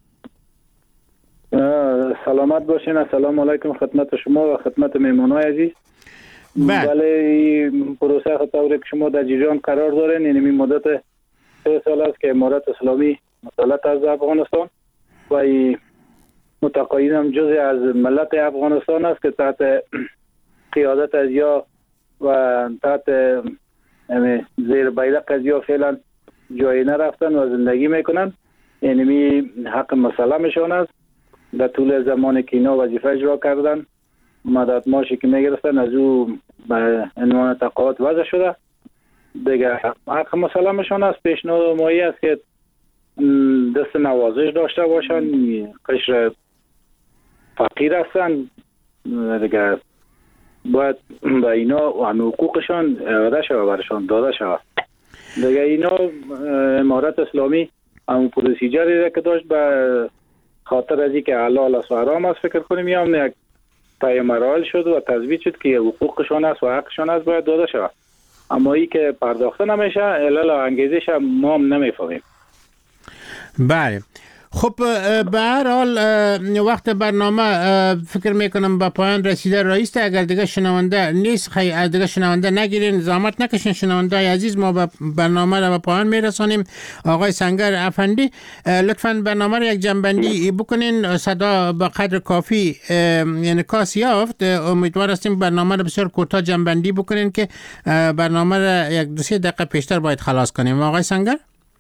سلامت باشین. السلام علیکم خدمت شما و خدمت مهمانای عزیز. بله این پروسه خطوری که شما در جریان قرار دارین، یعنی مدت 3 سال است که امارت اسلامی مسلط از افغانستان و این متقاعدین هم جزء از ملت افغانستان است که تحت قیادت از یا و تحت زیر بیرق از یا فعلا جایی نرفتن و زندگی میکنن. یعنی حق مسلمشان است. در طول زمانی که اینا وظیفه اجرا کردن، مدت ماشی که میگرفتن از او به عنوان تقاعد وضع شده دیگه. حق مسلمشان است. پیشنهاد مایی است که دست نوازش داشته باشن. قشر فقیر هستن دیگه، باید به اینا و حقوقشان اراده شود، برشان داده شود دیگه. اینا امارت اسلامی همون پروسیجری که داشت به خاطر از اینکه حلال است و حرام است فکر کنیم یا هم یک طی مراحل شد و تثبیت شد که حقوقشان است و حقشان است باید داده شود. اما این که پرداخته نمیشه، علل و انگیزش ما هم نمیفهمیم. بله خب به هر حال وقت برنامه فکر میکنم به پایان رسیده. رئیس اگر دیگه شنونده نیست، خیلی دیگه شنونده نگیرین، زحمت نکشین شنونده عزیز، ما به برنامه رو به پایان میرسانیم. آقای سنگر افندی لطفاً برنامه رو یک جنبندی بکنین. صدا به قدر کافی انعکاس یافت. امیدوار هستیم برنامه رو بسیار کوتاه جنبندی بکنین که برنامه رو 1-2-3 دقیقه پیشتر باید خلاص کنیم. آقای سنگر.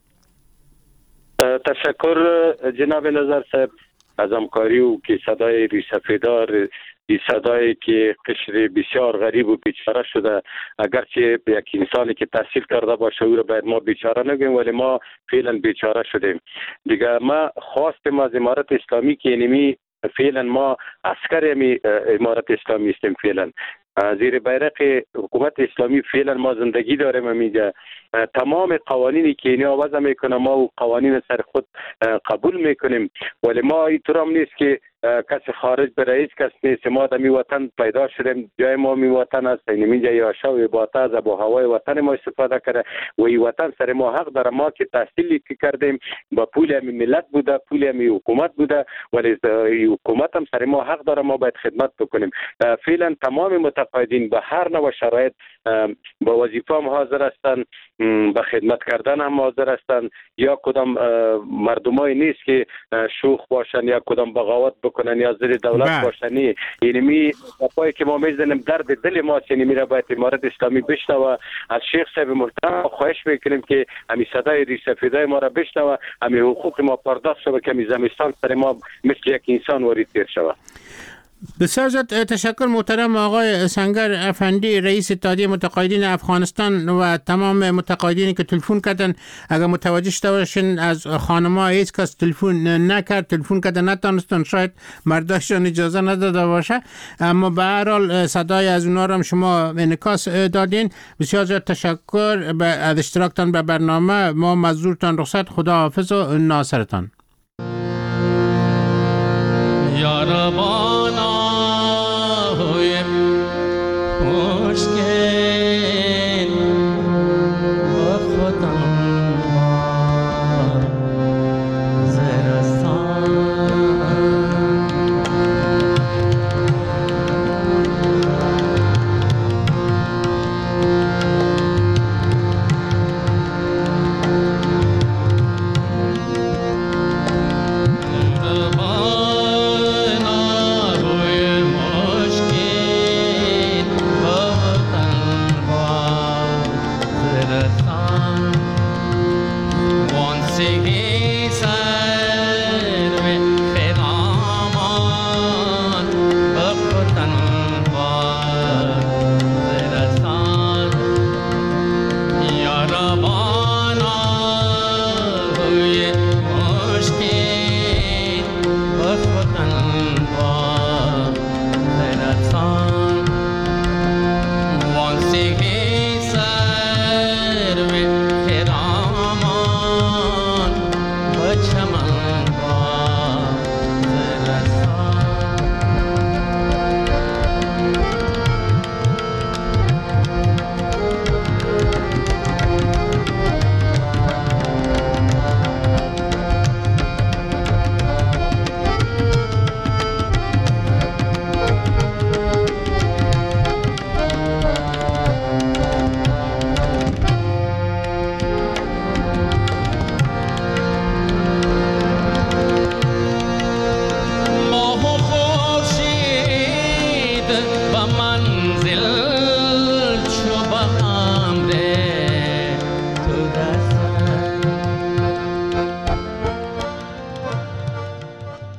تشکر جناب نظر صاحب از همکاری و که صدای ریسفیدار، این صدایی که قشر بسیار غریب و بیچاره شده، اگرچه یک انسانی که تحصیل کرده باشه او رو باید ما بیچاره نگیم، ولی ما فعلا بیچاره شدیم دیگه. ما خواستم از امارت اسلامی که اینمی فعلا ما عسکر امارت اسلامی استیم، فعلا زیر بیرق حکومت اسلامی فعلا ما زندگی داریم. امیجا تمام قوانینی که اینا وضع میکنه ما و قوانین سر خود قبول میکنیم، ولی ما اینطور هم نیست که کسی خارج بره، هیچ کس نیست. ما در می وطن پیدا شدیم، جای ما می وطن است. اینجا یاشا و باتا از آب و هوای وطن ما استفاده کرده و این وطن سر ما حق داره. ما که تحصیلی که کردیم با پول همی ملت بوده، پول همی حکومت بوده، ولی حکومت هم سر ما حق داره، ما باید خدمت بکنیم. فعلا تمام متقاعدین به هر نوع شرایط با وظیفه هم حاضر هستند، به خدمت کردن هم حاضر هستند. یا کدام مردمای نیست که شوخ باشن یا کدام بغاوت بکنن یا زیر دولت باشن. اینمی پای که ما میزنیم درد دل ما است. اینمی را باید امارت اسلامی بشنوه. از شیخ صاحب محترم خواهش میکنیم که همین صدای ریسفیدای ما را بشنوه، همین حقوق ما پرداخت شود که همین زمستان سر ما مثل یک انسان وارد تیر شود. بسیار زیاد تشکر محترم آقای سنگر افندی، رئیس اتحادیه متقاعدین افغانستان و تمام متقاعدینی که تلفن کردن. اگر متوجه شده باشین از خانم‌ها هیچ کس تلفن نکرد، تلفن کرده نتونستن، شاید مرداشون اجازه نداده باشه، اما به هر حال صدای از اونها هم شما انعکاس دادین. بسیار زیاد تشکر از اشتراکتان به برنامه. ما مزدورتان رخصت. خدا حافظ و ناصرتان. یا ربانا ہوئے خوش کے